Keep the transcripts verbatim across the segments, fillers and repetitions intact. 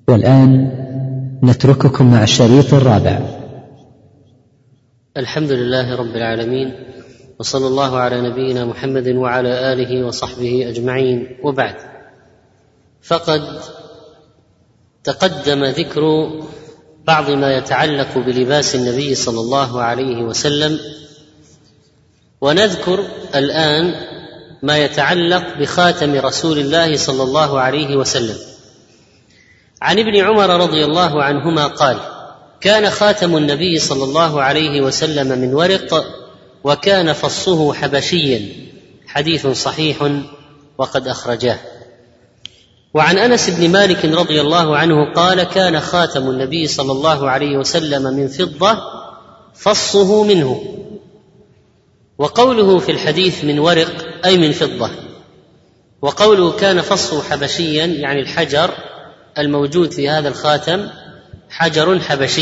والآن نترككم مع الشريط الرابع. الحمد لله رب العالمين، وصلى الله على نبينا محمد وعلى آله وصحبه أجمعين، وبعد. فقد تقدم ذكر بعض ما يتعلق بلباس النبي صلى الله عليه وسلم، ونذكر الآن ما يتعلق بخاتم رسول الله صلى الله عليه وسلم. عن ابن عمر رضي الله عنهما قال: كان خاتم النبي صلى الله عليه وسلم من ورق، وكان فصه حبشيا. حديث صحيح وقد أخرجاه. وعن أنس بن مالك رضي الله عنه قال: كان خاتم النبي صلى الله عليه وسلم من فضة، فصه منه. وقوله في الحديث من ورق أي من فضة، وقوله كان فصه حبشيا يعني الحجر الموجود في هذا الخاتم حجر حبشي،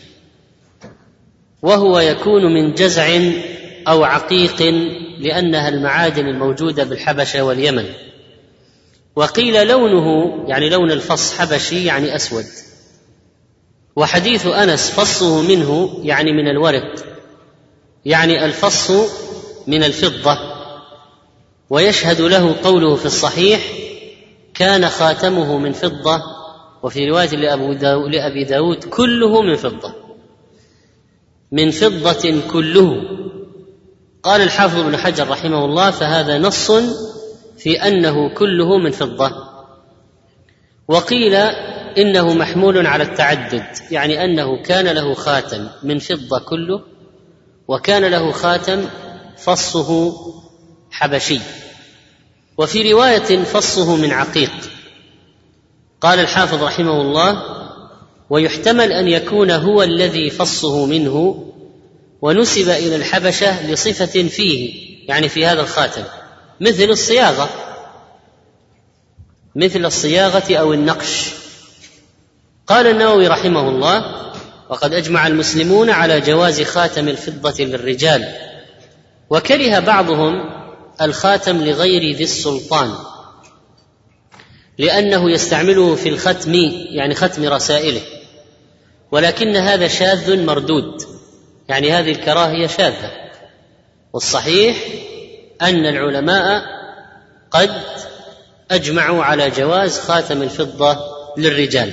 وهو يكون من جزع أو عقيق، لأنها المعادن الموجودة بالحبشة واليمن. وقيل لونه يعني لون الفص حبشي يعني أسود. وحديث أنس فصه منه يعني من الورق، يعني الفص من الفضة. ويشهد له قوله في الصحيح: كان خاتمه من فضة، وفي رواية لأبي داود: كله من فضة، من فضة كله. قال الحافظ ابن حجر رحمه الله: فهذا نص في أنه كله من فضة. وقيل إنه محمول على التعدد، يعني أنه كان له خاتم من فضة كله، وكان له خاتم فصه حبشي. وفي رواية فصه من عقيق. قال الحافظ رحمه الله: ويحتمل أن يكون هو الذي فصه منه، ونسب إلى الحبشة لصفة فيه، يعني في هذا الخاتم، مثل الصياغة مثل الصياغة أو النقش. قال النووي رحمه الله: وقد أجمع المسلمون على جواز خاتم الفضة للرجال، وكره بعضهم الخاتم لغير ذي السلطان، لأنه يستعمله في الختم، يعني ختم رسائله، ولكن هذا شاذ مردود، يعني هذه الكراهية شاذة. والصحيح أن العلماء قد أجمعوا على جواز خاتم الفضة للرجال.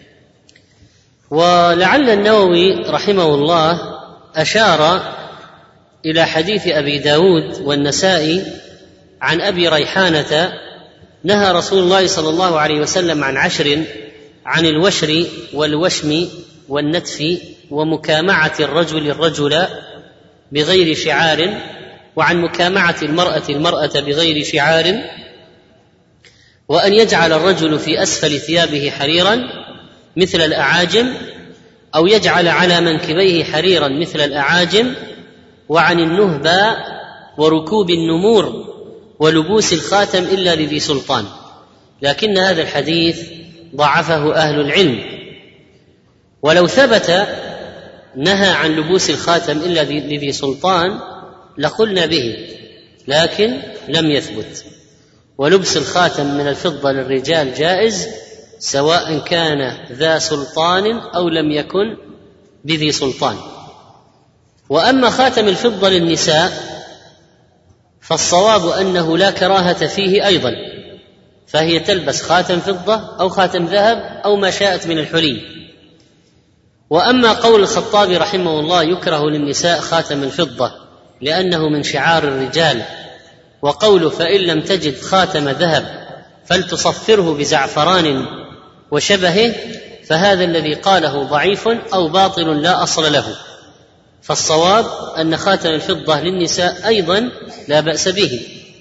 ولعل النووي رحمه الله أشار إلى حديث أبي داود والنسائي عن أبي ريحانة: نهى رسول الله صلى الله عليه وسلم عن عشر: عن الوشر والوشم والنتف، ومكامعة الرجل الرجل بغير شعار، وعن مكامعة المرأة المرأة بغير شعار، وأن يجعل الرجل في أسفل ثيابه حريرا مثل الأعاجم، أو يجعل على منكبيه حريرا مثل الأعاجم، وعن النهبة وركوب النمور ولبوس الخاتم إلا لذي سلطان. لكن هذا الحديث ضعفه أهل العلم، ولو ثبت نهى عن لبوس الخاتم إلا لذي سلطان لقلنا به، لكن لم يثبت. ولبس الخاتم من الفضة للرجال جائز، سواء كان ذا سلطان أو لم يكن بذي سلطان. وأما خاتم الفضة للنساء فالصواب أنه لا كراهة فيه أيضا، فهي تلبس خاتم فضة أو خاتم ذهب أو ما شاءت من الحلي. وأما قول الخطابي رحمه الله: يكره للنساء خاتم الفضة لأنه من شعار الرجال، وقوله: فإن لم تجد خاتم ذهب فلتصفره بزعفران وشبهه، فهذا الذي قاله ضعيف أو باطل لا أصل له. فالصواب أن خاتم الفضة للنساء أيضا لا بأس به.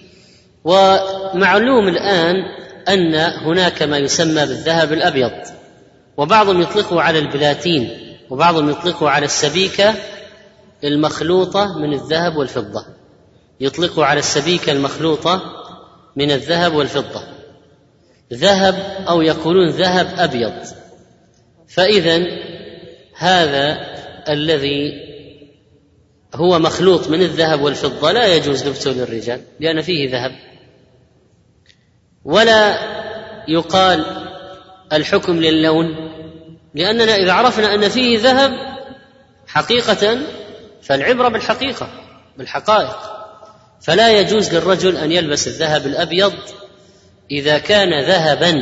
ومعلوم الآن أن هناك ما يسمى بالذهب الأبيض، وبعضهم يطلقه على البلاتين، وبعضهم يطلقه على السبيكة المخلوطة من الذهب والفضة، يطلقه على السبيكة المخلوطة من الذهب والفضة، ذهب أو يقولون ذهب أبيض. فإذن هذا الذي هو مخلوط من الذهب والفضة لا يجوز لبسه للرجال لأن فيه ذهب. ولا يقال الحكم للون؟ لأننا إذا عرفنا أن فيه ذهب حقيقة فالعبرة بالحقيقة بالحقائق، فلا يجوز للرجل أن يلبس الذهب الأبيض إذا كان ذهبا،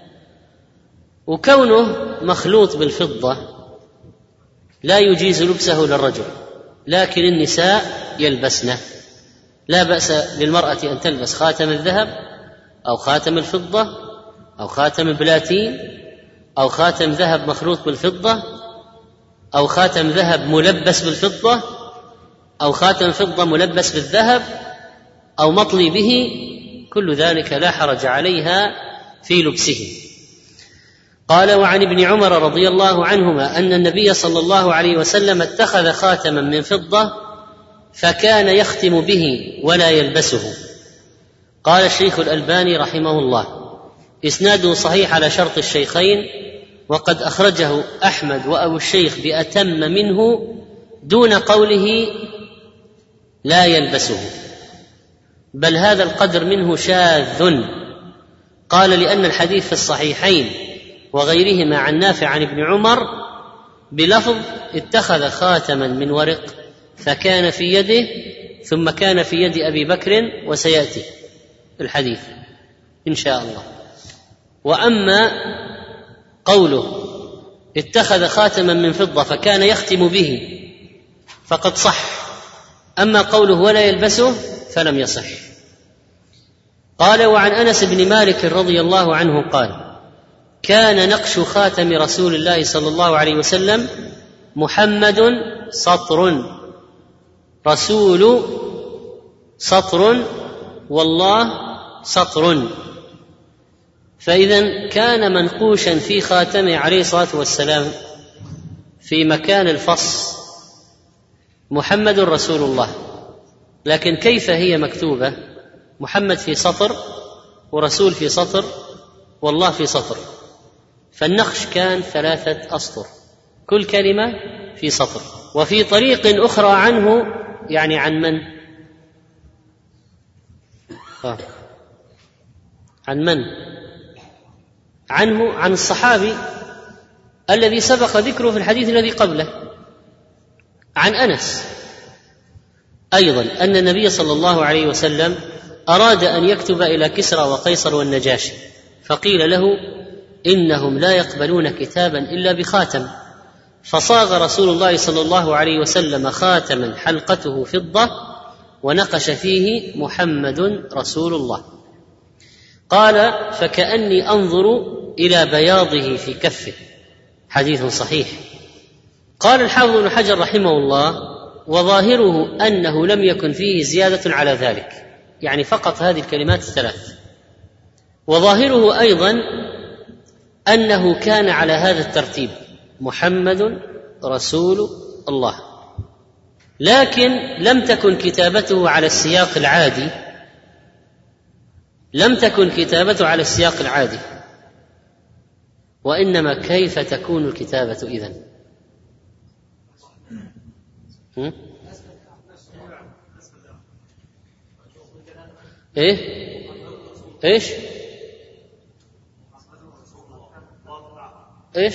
وكونه مخلوط بالفضة لا يجيز لبسه للرجل، لكن النساء يلبسنه. لا بأس للمرأة أن تلبس خاتم الذهب أو خاتم الفضة أو خاتم البلاتين أو خاتم ذهب مخلوط بالفضة أو خاتم ذهب ملبس بالفضة أو خاتم فضة ملبس بالذهب أو مطلي به، كل ذلك لا حرج عليها في لبسه. قال: وعن ابن عمر رضي الله عنهما أن النبي صلى الله عليه وسلم اتخذ خاتما من فضة فكان يختم به ولا يلبسه. قال الشيخ الألباني رحمه الله: إسناده صحيح على شرط الشيخين، وقد أخرجه أحمد وأبو الشيخ بأتم منه دون قوله لا يلبسه، بل هذا القدر منه شاذ. قال: لأن الحديث في الصحيحين وغيرهما عن نافع عن ابن عمر بلفظ اتخذ خاتما من ورق فكان في يده ثم كان في يد أبي بكر، وسيأتي الحديث إن شاء الله. وأما قوله اتخذ خاتما من فضة فكان يختم به فقد صح، أما قوله ولا يلبسه فلم يصح. قال: وعن أنس بن مالك رضي الله عنه قال: كان نقش خاتم رسول الله صلى الله عليه وسلم محمد سطر، رسول سطر، والله سطر. فإذا كان منقوشا في خاتمه عليه الصلاة والسلام في مكان الفص محمد رسول الله، لكن كيف هي مكتوبة؟ محمد في سطر ورسول في سطر والله في سطر، فالنقش كان ثلاثة أسطر كل كلمة في سطر. وفي طريق أخرى عنه، يعني عن من؟ آه. عن من؟ عنه عن الصحابي الذي سبق ذكره في الحديث الذي قبله، عن أنس أيضا أن النبي صلى الله عليه وسلم أراد أن يكتب إلى كسرى وقيصر والنجاشي، فقيل له: إنهم لا يقبلون كتابا إلا بخاتم، فصاغ رسول الله صلى الله عليه وسلم خاتما حلقته فضة ونقش فيه محمد رسول الله. قال: فكأني أنظر إلى بياضه في كفه. حديث صحيح. قال الحافظ ابن حجر رحمه الله: وظاهره أنه لم يكن فيه زيادة على ذلك، يعني فقط هذه الكلمات الثلاث. وظاهره أيضا أنه كان على هذا الترتيب: محمد رسول الله، لكن لم تكن كتابته على السياق العادي لم تكن كتابته على السياق العادي وإنما كيف تكون الكتابة إذن؟ هم؟ إيه؟ إيش؟ إيش؟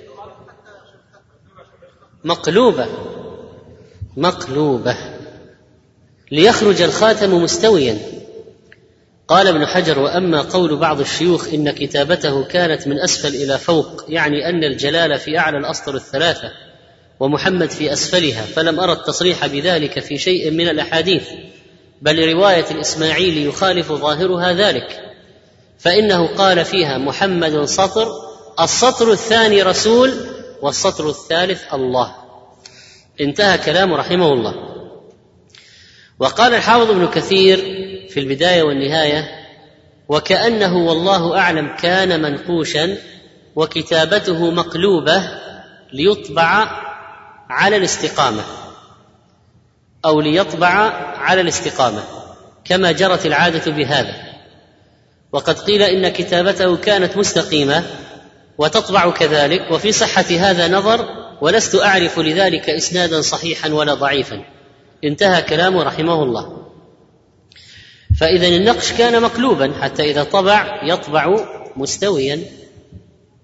مقلوبة مقلوبة ليخرج الخاتم مستويا. قال ابن حجر: وأما قول بعض الشيوخ إن كتابته كانت من أسفل إلى فوق، يعني أن الجلال في أعلى الأسطر الثلاثة ومحمد في أسفلها، فلم أرى التصريح بذلك في شيء من الأحاديث، بل رواية الإسماعيلي يخالف ظاهرها ذلك، فإنه قال فيها محمد سطر، السطر الثاني رسول والسطر الثالث الله. انتهى كلامه رحمه الله. وقال الحافظ ابن كثير في البداية والنهاية: وكأنه والله أعلم كان منقوشا وكتابته مقلوبة ليطبع على الاستقامة أو ليطبع على الاستقامة كما جرت العادة بهذا. وقد قيل إن كتابته كانت مستقيمة وتطبع كذلك، وفي صحة هذا نظر، ولست أعرف لذلك إسنادا صحيحا ولا ضعيفا. انتهى كلامه رحمه الله. فإذا النقش كان مقلوبا حتى إذا طبع يطبع مستويا.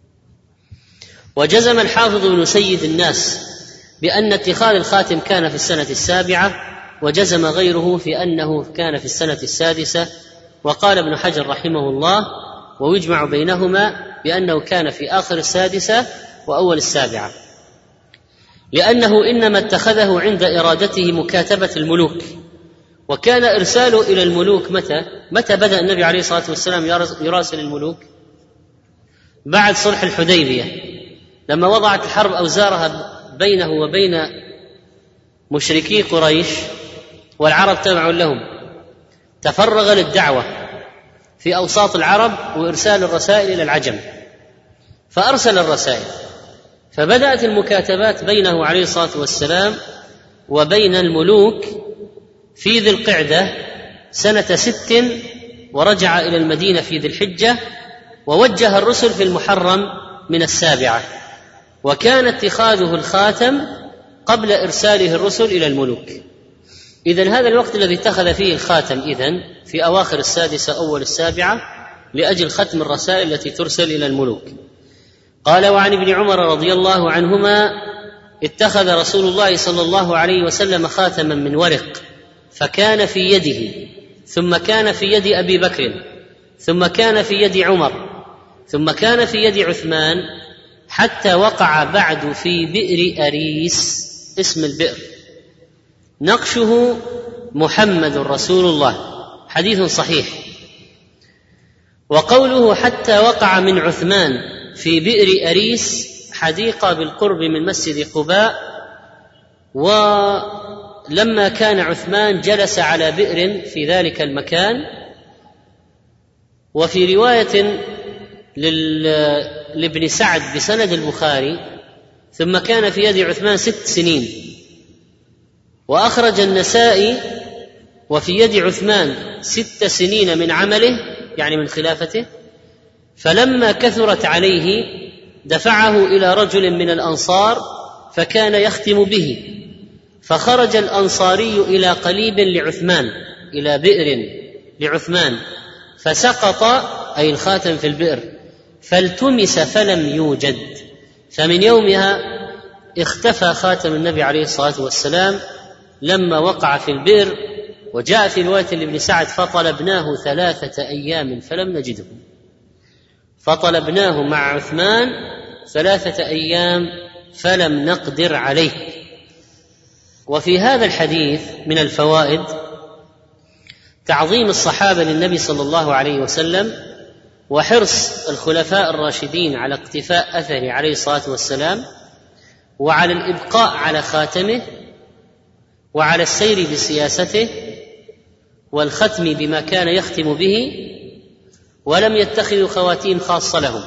وجزم الحافظ بن سيد الناس بأن اتخاذ الخاتم كان في السنة السابعة، وجزم غيره في أنه كان في السنة السادسة. وقال ابن حجر رحمه الله: ويجمع بينهما بأنه كان في آخر السادسة وأول السابعة، لأنه إنما اتخذه عند إرادته مكاتبة الملوك. وكان إرساله إلى الملوك متى؟ متى بدأ النبي عليه الصلاة والسلام يراسل الملوك؟ بعد صلح الحديبية، لما وضعت الحرب أوزارها بينه وبين مشركي قريش والعرب تبع لهم، تفرغ للدعوة في أوساط العرب وإرسال الرسائل إلى العجم، فأرسل الرسائل، فبدأت المكاتبات بينه عليه الصلاة والسلام وبين الملوك في ذي القعدة سنة ست، ورجع إلى المدينة في ذي الحجة، ووجه الرسل في المحرم من السابعة. وكان اتخاذه الخاتم قبل إرساله الرسل إلى الملوك. إذن هذا الوقت الذي اتخذ فيه الخاتم إذن في أواخر السادسة أول السابعة لأجل ختم الرسائل التي ترسل إلى الملوك. قال: وعن ابن عمر رضي الله عنهما: اتخذ رسول الله صلى الله عليه وسلم خاتما من ورق، فكان في يده، ثم كان في يد أبي بكر، ثم كان في يد عمر، ثم كان في يد عثمان، حتى وقع بعد في بئر أريس، اسم البئر، نقشه محمد رسول الله، حديث صحيح. وقوله حتى وقع من عثمان في بئر أريس حديقة بالقرب من مسجد قباء، ولما كان عثمان جلس على بئر في ذلك المكان. وفي رواية لابن سعد بسند البخاري: ثم كان في يد عثمان ست سنين. وأخرج النسائي: وفي يد عثمان ست سنين من عمله، يعني من خلافته، فلما كثرت عليه دفعه إلى رجل من الأنصار فكان يختم به، فخرج الأنصاري إلى قليب لعثمان، إلى بئر لعثمان، فسقط أي الخاتم في البئر، فالتمس فلم يوجد. فمن يومها اختفى خاتم النبي عليه الصلاة والسلام لما وقع في البئر. وجاء في رواية لابن سعد: فطلبناه ثلاثة أيام فلم نجده. فطلبناه مع عثمان ثلاثة أيام فلم نقدر عليه. وفي هذا الحديث من الفوائد تعظيم الصحابة للنبي صلى الله عليه وسلم، وحرص الخلفاء الراشدين على اقتفاء أثره عليه الصلاة والسلام، وعلى الإبقاء على خاتمه، وعلى السير بسياسته، والختم بما كان يختم به، ولم يتخذوا خواتيم خاصة لهم.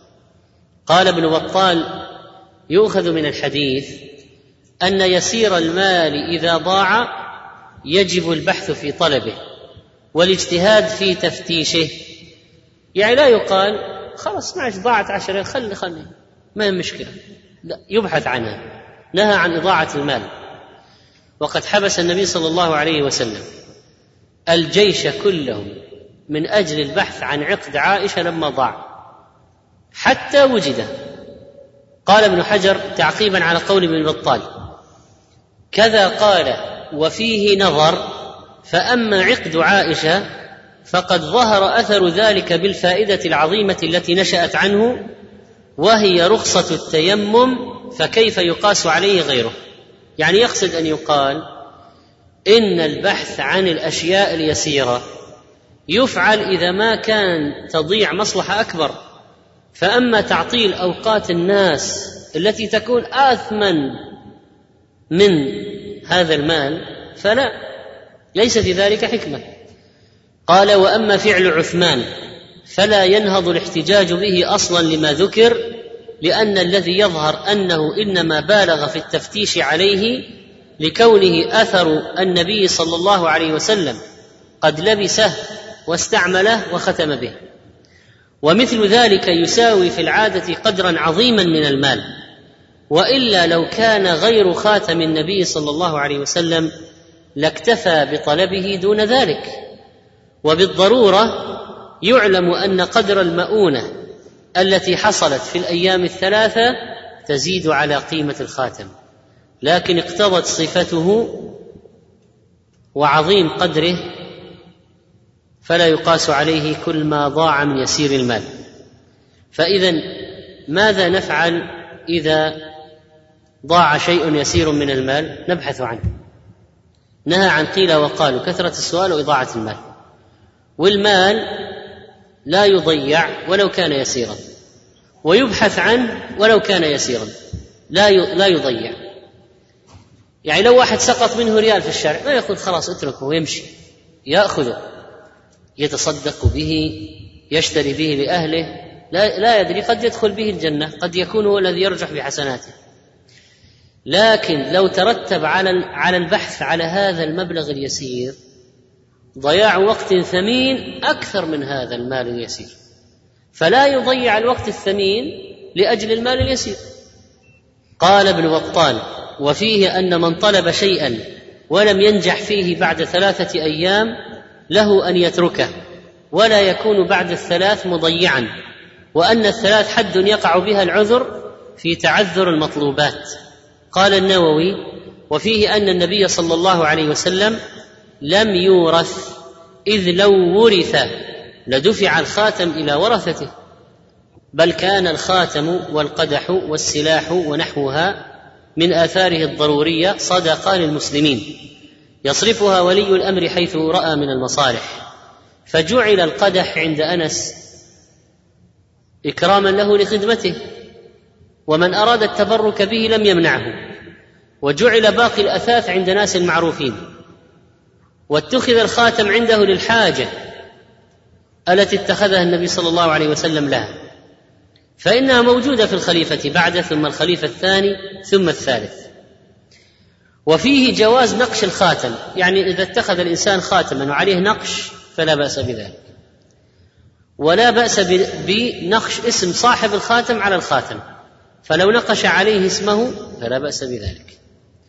قال ابن بطال: يؤخذ من الحديث أن يسير المال إذا ضاع يجب البحث في طلبه والاجتهاد في تفتيشه. يعني لا يقال خلاص معش ضاعت عشرة خلي خلي ما هي مشكلة، لا، يبحث عنها. نهى عن إضاعة المال. وقد حبس النبي صلى الله عليه وسلم الجيش كله من أجل البحث عن عقد عائشة لما ضاع حتى وجد. قال ابن حجر تعقيبا على قول ابن بطال: كذا قال وفيه نظر، فأما عقد عائشة فقد ظهر أثر ذلك بالفائدة العظيمة التي نشأت عنه، وهي رخصة التيمم، فكيف يقاس عليه غيره. يعني يقصد أن يقال إن البحث عن الأشياء اليسيرة يفعل إذا ما كان تضيع مصلحة أكبر، فأما تعطيل أوقات الناس التي تكون آثمن من هذا المال فلا، ليس في ذلك حكمة. قال: وأما فعل عثمان فلا ينهض الاحتجاج به أصلا لما ذكر، لأن الذي يظهر أنه إنما بالغ في التفتيش عليه لكونه أثر النبي صلى الله عليه وسلم قد لبسه واستعمله وختم به، ومثل ذلك يساوي في العادة قدرا عظيما من المال، وإلا لو كان غير خاتم النبي صلى الله عليه وسلم لاكتفى بطلبه دون ذلك. وبالضرورة يعلم أن قدر المؤونة التي حصلت في الأيام الثلاثة تزيد على قيمة الخاتم، لكن اقتضت صفته وعظيم قدره فلا يقاس عليه كل ما ضاع من يسير المال. فإذا ماذا نفعل إذا ضاع شيء يسير من المال؟ نبحث عنه. نهى عن قيل وقالوا، كثرة السؤال وإضاعة المال، والمال لا يضيع ولو كان يسيرا، ويبحث عنه ولو كان يسيرا، لا لا يضيع. يعني لو واحد سقط منه ريال في الشارع ما يأخذ خلاص اتركه ويمشي، يأخذه يتصدق به، يشتري به لأهله، لا, لا يدري، قد يدخل به الجنة، قد يكون هو الذي يرجح بحسناته. لكن لو ترتب على على البحث على هذا المبلغ اليسير ضياع وقت ثمين أكثر من هذا المال اليسير، فلا يضيع الوقت الثمين لأجل المال اليسير. قال ابن بطال: وفيه أن من طلب شيئا ولم ينجح فيه بعد ثلاثة أيام له أن يتركه ولا يكون بعد الثلاث مضيعا، وأن الثلاث حد يقع بها العذر في تعذر المطلوبات. قال النووي: وفيه أن النبي صلى الله عليه وسلم لم يورث، إذ لو ورث لدفع الخاتم إلى ورثته، بل كان الخاتم والقدح والسلاح ونحوها من آثاره الضرورية صدقة للمسلمين يصرفها ولي الأمر حيث رأى من المصالح، فجعل القدح عند أنس إكراما له لخدمته، ومن أراد التبرك به لم يمنعه، وجعل باقي الأثاث عند ناس المعروفين، واتخذ الخاتم عنده للحاجة التي اتخذها النبي صلى الله عليه وسلم لها، فإنها موجودة في الخليفة بعد، ثم الخليفة الثاني، ثم الثالث. وفيه جواز نقش الخاتم، يعني إذا اتخذ الإنسان خاتما وعليه نقش فلا بأس بذلك، ولا بأس بنقش اسم صاحب الخاتم على الخاتم، فلو نقش عليه اسمه فلا بأس بذلك.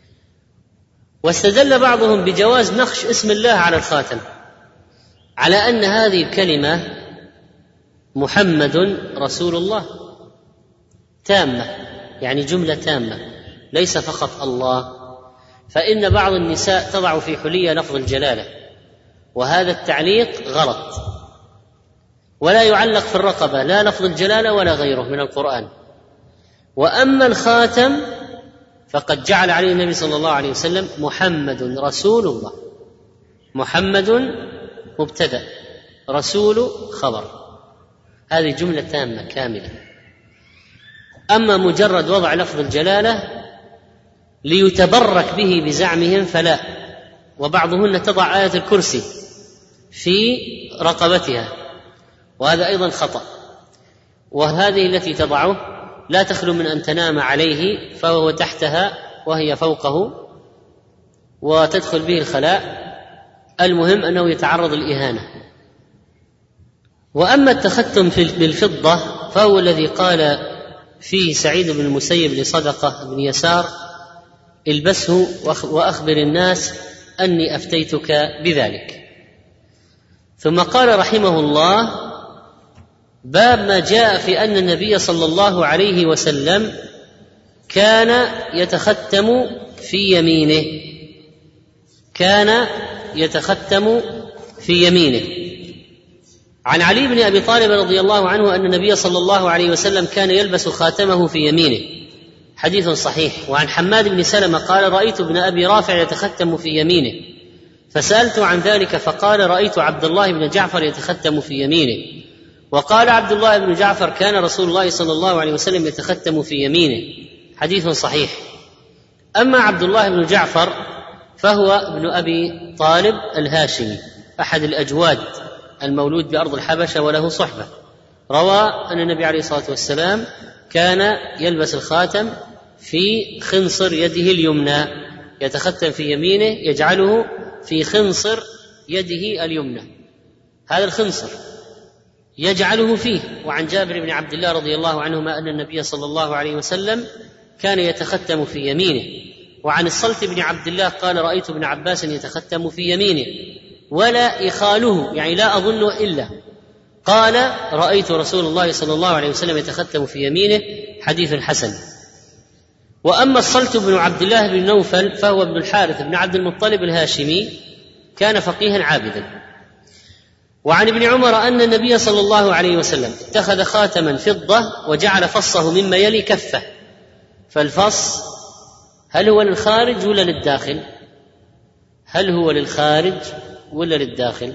واستدل بعضهم بجواز نقش اسم الله على الخاتم على أن هذه الكلمة محمد رسول الله تامة، يعني جملة تامة ليس فقط الله، فإن بعض النساء تضع في حلية لفظ الجلالة، وهذا التعليق غلط، ولا يعلق في الرقبة لا لفظ الجلالة ولا غيره من القرآن. وأما الخاتم فقد جعل عليه النبي صلى الله عليه وسلم محمد رسول الله، محمد مبتدأ، رسول خبر، هذه جملة تامة كاملة. أما مجرد وضع لفظ الجلالة ليتبرك به بزعمهم فلا، وبعضهن تضع آية الكرسي في رقبتها، وهذا أيضا خطأ، وهذه التي تضعه لا تخلو من أن تنام عليه فهو تحتها وهي فوقه وتدخل به الخلاء، المهم أنه يتعرض للإهانة. وأما التختم بالفضة فهو الذي قال فيه سعيد بن المسيب لصدقة بن يسار: البسه وأخبر الناس أني أفتيتك بذلك. ثم قال رحمه الله: باب ما جاء في أن النبي صلى الله عليه وسلم كان يتختم في يمينه، كان يتختم في يمينه. عن علي بن أبي طالب رضي الله عنه أن النبي صلى الله عليه وسلم كان يلبس خاتمه في يمينه، حديث صحيح. وعن حماد بن سلمة قال: رأيت ابن أبي رافع يتختم في يمينه، فسألت عن ذلك فقال: رأيت عبد الله بن جعفر يتختم في يمينه. وقال عبد الله بن جعفر: كان رسول الله صلى الله عليه وسلم يتختم في يمينه، حديث صحيح. أما عبد الله بن جعفر فهو ابن أبي طالب الهاشمي، أحد الأجواد المولود بأرض الحبشة وله صحبة، روى أن النبي عليه الصلاة والسلام كان يلبس الخاتم في خنصر يده اليمنى، يتختم في يمينه يجعله في خنصر يده اليمنى، هذا الخنصر يجعله فيه. وعن جابر بن عبد الله رضي الله عنهما أن النبي صلى الله عليه وسلم كان يتختم في يمينه. وعن الصلت بن عبد الله قال: رأيت ابن عباس يتختم في يمينه ولا إخاله، يعني لا أظن إلا، قال: رأيت رسول الله صلى الله عليه وسلم يتختم في يمينه، حديث حسن. وأما الصلت بن عبد الله بن نوفل فهو ابن الحارث بن عبد المطلب الهاشمي، كان فقيها عابدا. وعن ابن عمر أن النبي صلى الله عليه وسلم اتخذ خاتما فضة وجعل فصه مما يلي كفه. فالفص هل هو للخارج ولا للداخل؟ هل هو للخارج ولا للداخل؟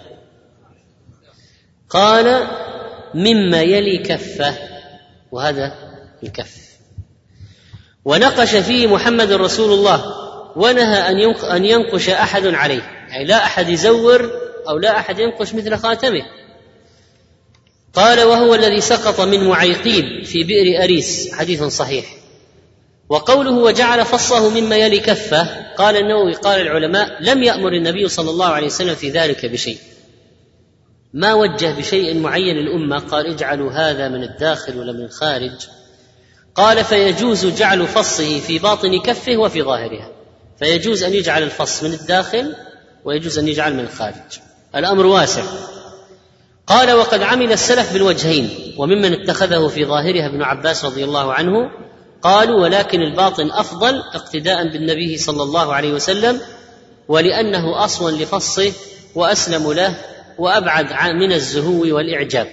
قال مما يلي كفه، وهذا الكف. ونقش فيه محمد رسول الله ونهى أن ينقش أحد عليه، يعني لا أحد يزور أو لا أحد ينقش مثل خاتمه. قال وهو الذي سقط من معيقيب في بئر أريس، حديث صحيح. وقوله وجعل فصه مما يلي كفه، قال النووي قال العلماء لم يأمر النبي صلى الله عليه وسلم في ذلك بشيء، ما وجه بشيء معين الأمة قال اجعلوا هذا من الداخل ولا من الخارج. قال فيجوز جعل فصه في باطن كفه وفي ظاهرها، فيجوز أن يجعل الفص من الداخل ويجوز أن يجعل من الخارج، الأمر واسع. قال وقد عمل السلف بالوجهين، وممن اتخذه في ظاهرها ابن عباس رضي الله عنه. قالوا ولكن الباطن أفضل اقتداء بالنبي صلى الله عليه وسلم، ولأنه أصون لفصه وأسلم له وأبعد من الزهو والإعجاب.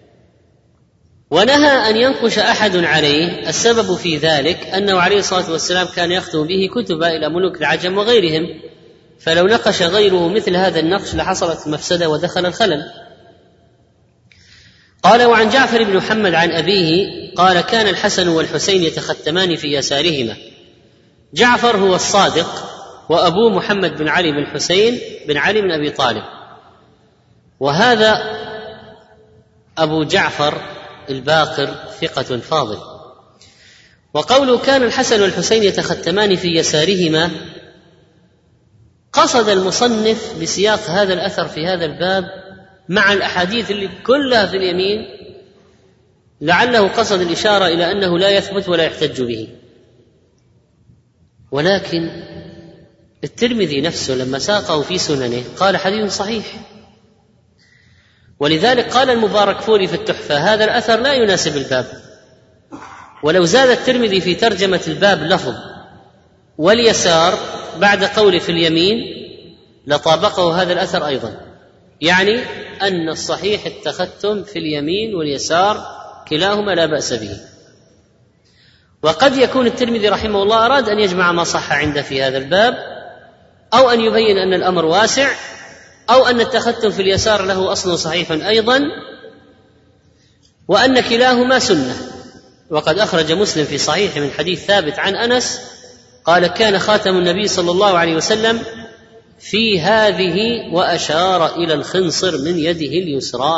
ونهى أن ينقش أحد عليه، السبب في ذلك أنه عليه الصلاة والسلام كان يختم به كتب إلى ملوك العجم وغيرهم، فلو نقش غيره مثل هذا النقش لحصلت المفسدة ودخل الخلل. قال وعن جعفر بن محمد عن أبيه قال كان الحسن والحسين يتختمان في يسارهما. جعفر هو الصادق، وأبوه محمد بن علي بن حسين بن علي بن أبي طالب، وهذا أبو جعفر الباقر ثقة فاضل. وقوله كان الحسن والحسين يتختمان في يسارهما، قصد المصنف بسياق هذا الأثر في هذا الباب مع الأحاديث اللي كلها في اليمين، لعله قصد الإشارة إلى أنه لا يثبت ولا يحتج به. ولكن الترمذي نفسه لما ساقه في سننه قال حديث صحيح، ولذلك قال المباركفوري في التحفة هذا الأثر لا يناسب الباب. ولو زاد الترمذي في ترجمة الباب لفظ واليسار بعد قول في اليمين لطابقه هذا الأثر أيضا، يعني أن الصحيح التختم في اليمين واليسار كلاهما لا بأس به. وقد يكون الترمذي رحمه الله أراد أن يجمع ما صح عنده في هذا الباب، أو أن يبين أن الأمر واسع، أو أن التختم في اليسار له أصل صحيح أيضا، وأن كلاهما سنة. وقد أخرج مسلم في صحيح من حديث ثابت عن أنس قال كان خاتم النبي صلى الله عليه وسلم في هذه، وأشار إلى الخنصر من يده اليسرى.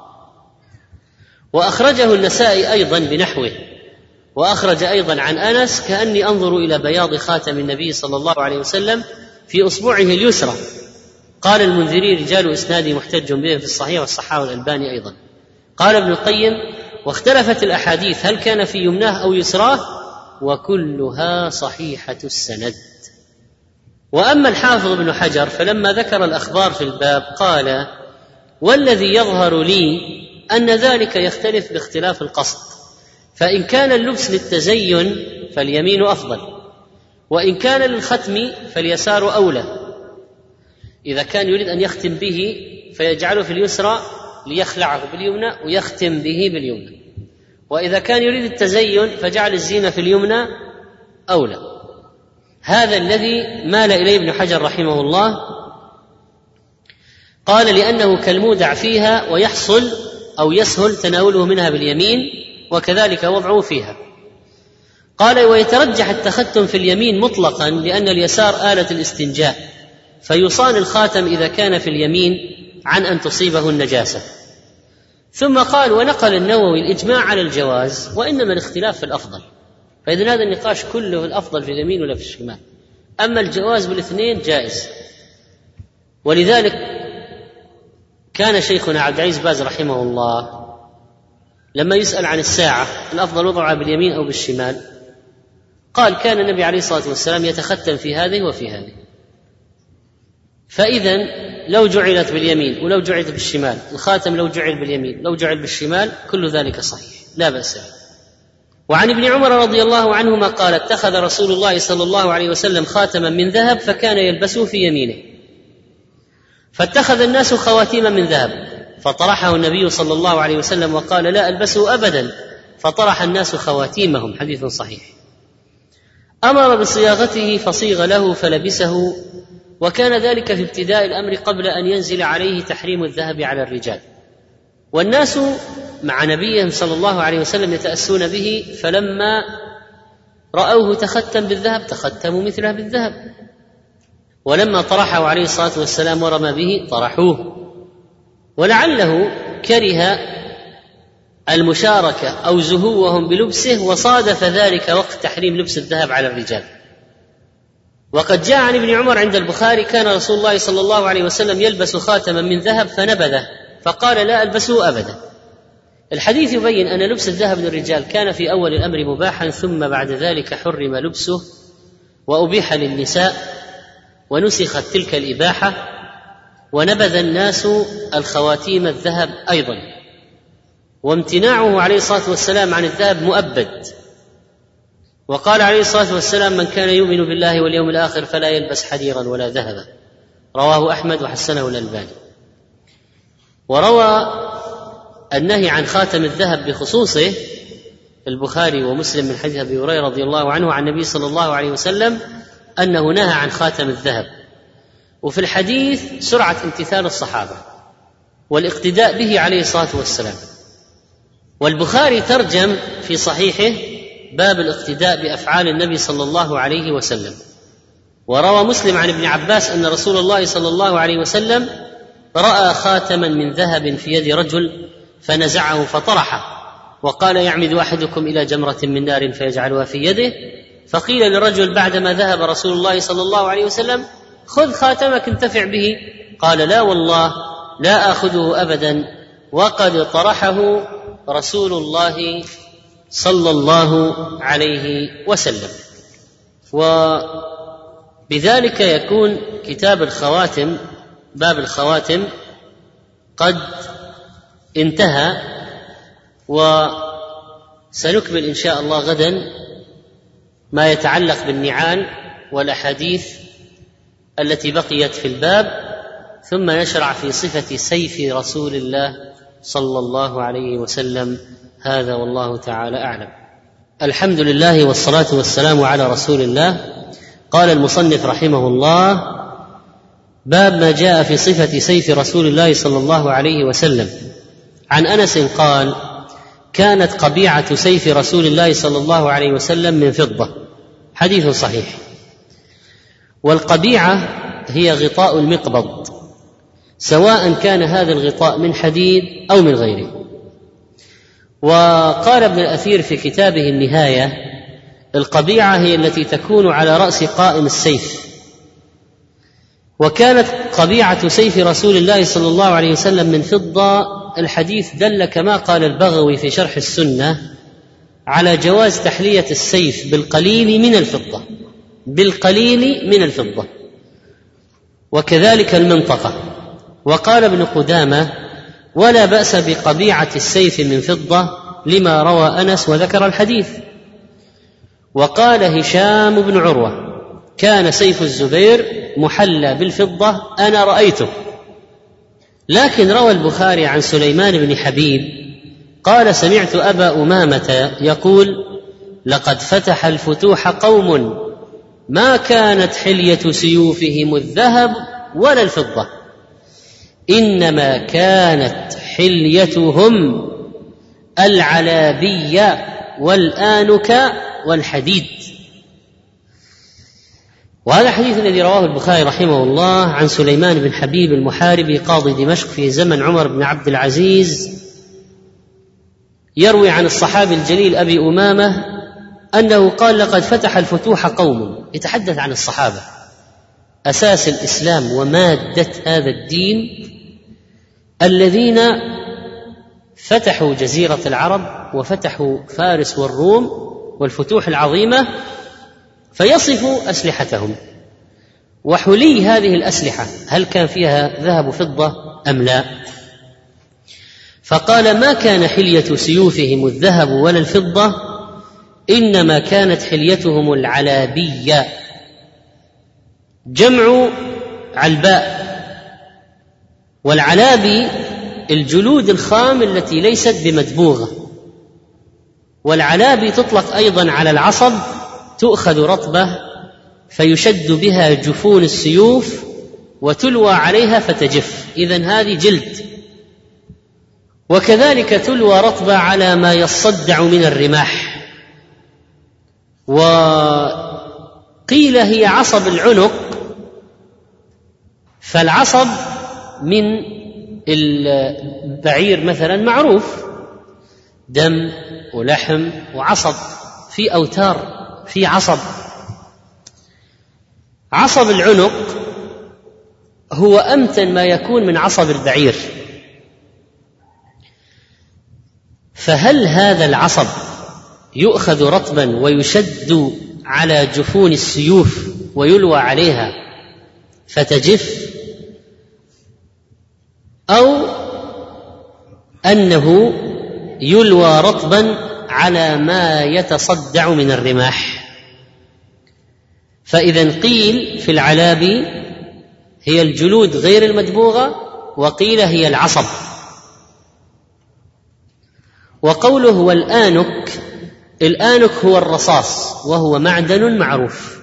وأخرجه النسائي أيضا بنحوه، وأخرج أيضا عن أنس كأني أنظر إلى بياض خاتم النبي صلى الله عليه وسلم في أصبعه اليسرى. قال المنذري رجال إسناده محتج به في الصحيح، والصحاح الألباني أيضا. قال ابن القيم واختلفت الأحاديث هل كان في يمناه أو يسراه، وكلها صحيحة السند. وأما الحافظ ابن حجر فلما ذكر الأخبار في الباب قال والذي يظهر لي أن ذلك يختلف باختلاف القصد، فإن كان اللبس للتزين فاليمين أفضل، وإن كان للختم فاليسار أولى. إذا كان يريد أن يختم به فيجعله في اليسرى ليخلعه باليمنى ويختم به باليمنى، وإذا كان يريد التزين فجعل الزينة في اليمنى أولى. هذا الذي مال إليه ابن حجر رحمه الله. قال لأنه كالمودع فيها ويحصل أو يسهل تناوله منها باليمين، وكذلك وضعه فيها. قال ويترجح التختم في اليمين مطلقا لأن اليسار آلة الاستنجاء، فيصان الخاتم إذا كان في اليمين عن أن تصيبه النجاسة. ثم قال ونقل النووي الإجماع على الجواز، وإنما الاختلاف في الأفضل. فإذا هذا النقاش كله الأفضل في اليمين ولا في الشمال، أما الجواز بالاثنين جائز. ولذلك كان شيخنا عبد العزيز باز رحمه الله لما يسأل عن الساعة الأفضل وضعها باليمين أو بالشمال، قال كان النبي عليه الصلاة والسلام يتختم في هذه وفي هذه، فإذا لو جعلت باليمين ولو جعلت بالشمال، الخاتم لو جعل باليمين لو جعل بالشمال كل ذلك صحيح لا بأس به. وعن ابن عمر رضي الله عنهما قال: اتخذ رسول الله صلى الله عليه وسلم خاتما من ذهب فكان يلبسه في يمينه، فاتخذ الناس خواتيم من ذهب فطرحه النبي صلى الله عليه وسلم وقال: لا ألبسه أبدا، فطرح الناس خواتيمهم. حديث صحيح. أمر بصياغته فصيغ له فلبسه، وكان ذلك في ابتداء الأمر قبل أن ينزل عليه تحريم الذهب على الرجال، والناس مع نبيهم صلى الله عليه وسلم يتأسون به، فلما رأوه تختم بالذهب تختموا مثله بالذهب، ولما طرحه عليه الصلاة والسلام ورمى به طرحوه، ولعله كره المشاركة أو زهوهم بلبسه، وصادف ذلك وقت تحريم لبس الذهب على الرجال. وقد جاء عن ابن عمر عند البخاري: كان رسول الله صلى الله عليه وسلم يلبس خاتما من ذهب فنبذه فقال: لا ألبسه أبدا. الحديث يبين أن لبس الذهب للرجال كان في أول الأمر مباحا، ثم بعد ذلك حرم لبسه وأبيح للنساء، ونسخت تلك الإباحة، ونبذ الناس الخواتيم الذهب أيضا. وامتناعه عليه الصلاة والسلام عن الذهب مؤبد، وقال عليه الصلاة والسلام: من كان يؤمن بالله واليوم الآخر فلا يلبس حريرا ولا ذهبا. رواه أحمد وحسنه الألباني. وروى النهي عن خاتم الذهب بخصوصه البخاري ومسلم من حديث أبي هريرة رضي الله عنه عن النبي صلى الله عليه وسلم أنه نهى عن خاتم الذهب. وفي الحديث سرعة امتثال الصحابة والاقتداء به عليه الصلاة والسلام. والبخاري ترجم في صحيحه باب الاقتداء بأفعال النبي صلى الله عليه وسلم. وروى مسلم عن ابن عباس أن رسول الله صلى الله عليه وسلم رأى خاتما من ذهب في يد رجل فنزعه فطرحه، وقال: يعمد أحدكم إلى جمرة من نار فيجعلها في يده. فقيل للرجل بعدما ذهب رسول الله صلى الله عليه وسلم: خذ خاتمك انتفع به. قال: لا والله لا آخذه أبدا، وقد طرحه رسول الله صلى الله عليه وسلم. وبذلك يكون كتاب الخواتم، باب الخواتم، قد انتهى، وسنكمل إن شاء الله غدا ما يتعلق بالنعال والأحاديث التي بقيت في الباب، ثم نشرع في صفة سيف رسول الله صلى الله عليه وسلم. هذا والله تعالى أعلم. الحمد لله والصلاة والسلام على رسول الله. قال المصنف رحمه الله: باب ما جاء في صفة سيف رسول الله صلى الله عليه وسلم. عن أنس قال: كانت قبيعة سيف رسول الله صلى الله عليه وسلم من فضة. حديث صحيح. والقبيعة هي غطاء المقبض، سواء كان هذا الغطاء من حديد أو من غيره. وقال ابن الأثير في كتابه النهاية: القبيعة هي التي تكون على رأس قائم السيف. وكانت قبيعة سيف رسول الله صلى الله عليه وسلم من فضة. الحديث دل كما قال البغوي في شرح السنة على جواز تحلية السيف بالقليل من الفضة، بالقليل من الفضة، وكذلك المنطقة. وقال ابن قدامة: ولا بأس بقبيعة السيف من فضة، لما روى أنس وذكر الحديث. وقال هشام بن عروة: كان سيف الزبير محلى بالفضة، أنا رأيته. لكن روى البخاري عن سليمان بن حبيب قال: سمعت أبا أمامة يقول: لقد فتح الفتوح قوم ما كانت حلية سيوفهم الذهب ولا الفضة، إنما كانت حليتهم العلابية والآنك والحديد. وهذا الحديث الذي رواه البخاري رحمه الله عن سليمان بن حبيب المحاربي قاضي دمشق في زمن عمر بن عبد العزيز، يروي عن الصحابي الجليل أبي أمامة أنه قال: لقد فتح الفتوح قوم، يتحدث عن الصحابة، أساس الإسلام ومادة هذا الدين، الذين فتحوا جزيرة العرب وفتحوا فارس والروم والفتوح العظيمة، فيصفوا أسلحتهم وحلي هذه الأسلحة هل كان فيها ذهب فضة أم لا. فقال: ما كان حلية سيوفهم الذهب ولا الفضة، إنما كانت حليتهم العلابية، جمع علباء، والعلابي الجلود الخام التي ليست بمدبوغة. والعلابي تطلق أيضا على العصب، تؤخذ رطبة فيشد بها جفون السيوف وتلوى عليها فتجف، إذن هذه جلد. وكذلك تلوى رطبة على ما يصدع من الرماح. وقيل هي عصب العنق، فالعصب من البعير مثلا معروف، دم ولحم وعصب، في أوتار في عصب. عصب العنق هو أمتن ما يكون من عصب البعير. فهل هذا العصب يؤخذ رطبا ويشد على جفون السيوف ويلوى عليها فتجف، أو أنه يلوى رطبا على ما يتصدع من الرماح؟ فإذا قيل في العلابي هي الجلود غير المدبوغة، وقيل هي العصب. وقوله هو الآنك، الآنك هو الرصاص وهو معدن معروف.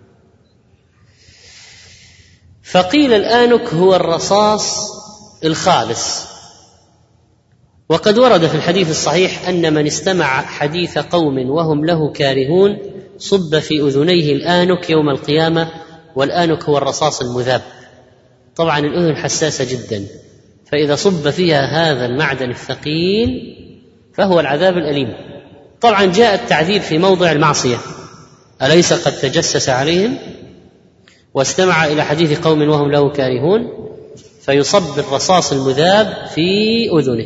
فقيل الآنك هو الرصاص الخالص. وقد ورد في الحديث الصحيح أن من استمع حديث قوم وهم له كارهون صب في أذنيه الآنك يوم القيامة، والآنك هو الرصاص المذاب. طبعا الأذن حساسة جدا، فإذا صب فيها هذا المعدن الثقيل فهو العذاب الأليم. طبعا جاء التعذيب في موضع المعصية، أليس قد تجسس عليهم واستمع إلى حديث قوم وهم له كارهون، فيصب الرصاص المذاب في أذنه.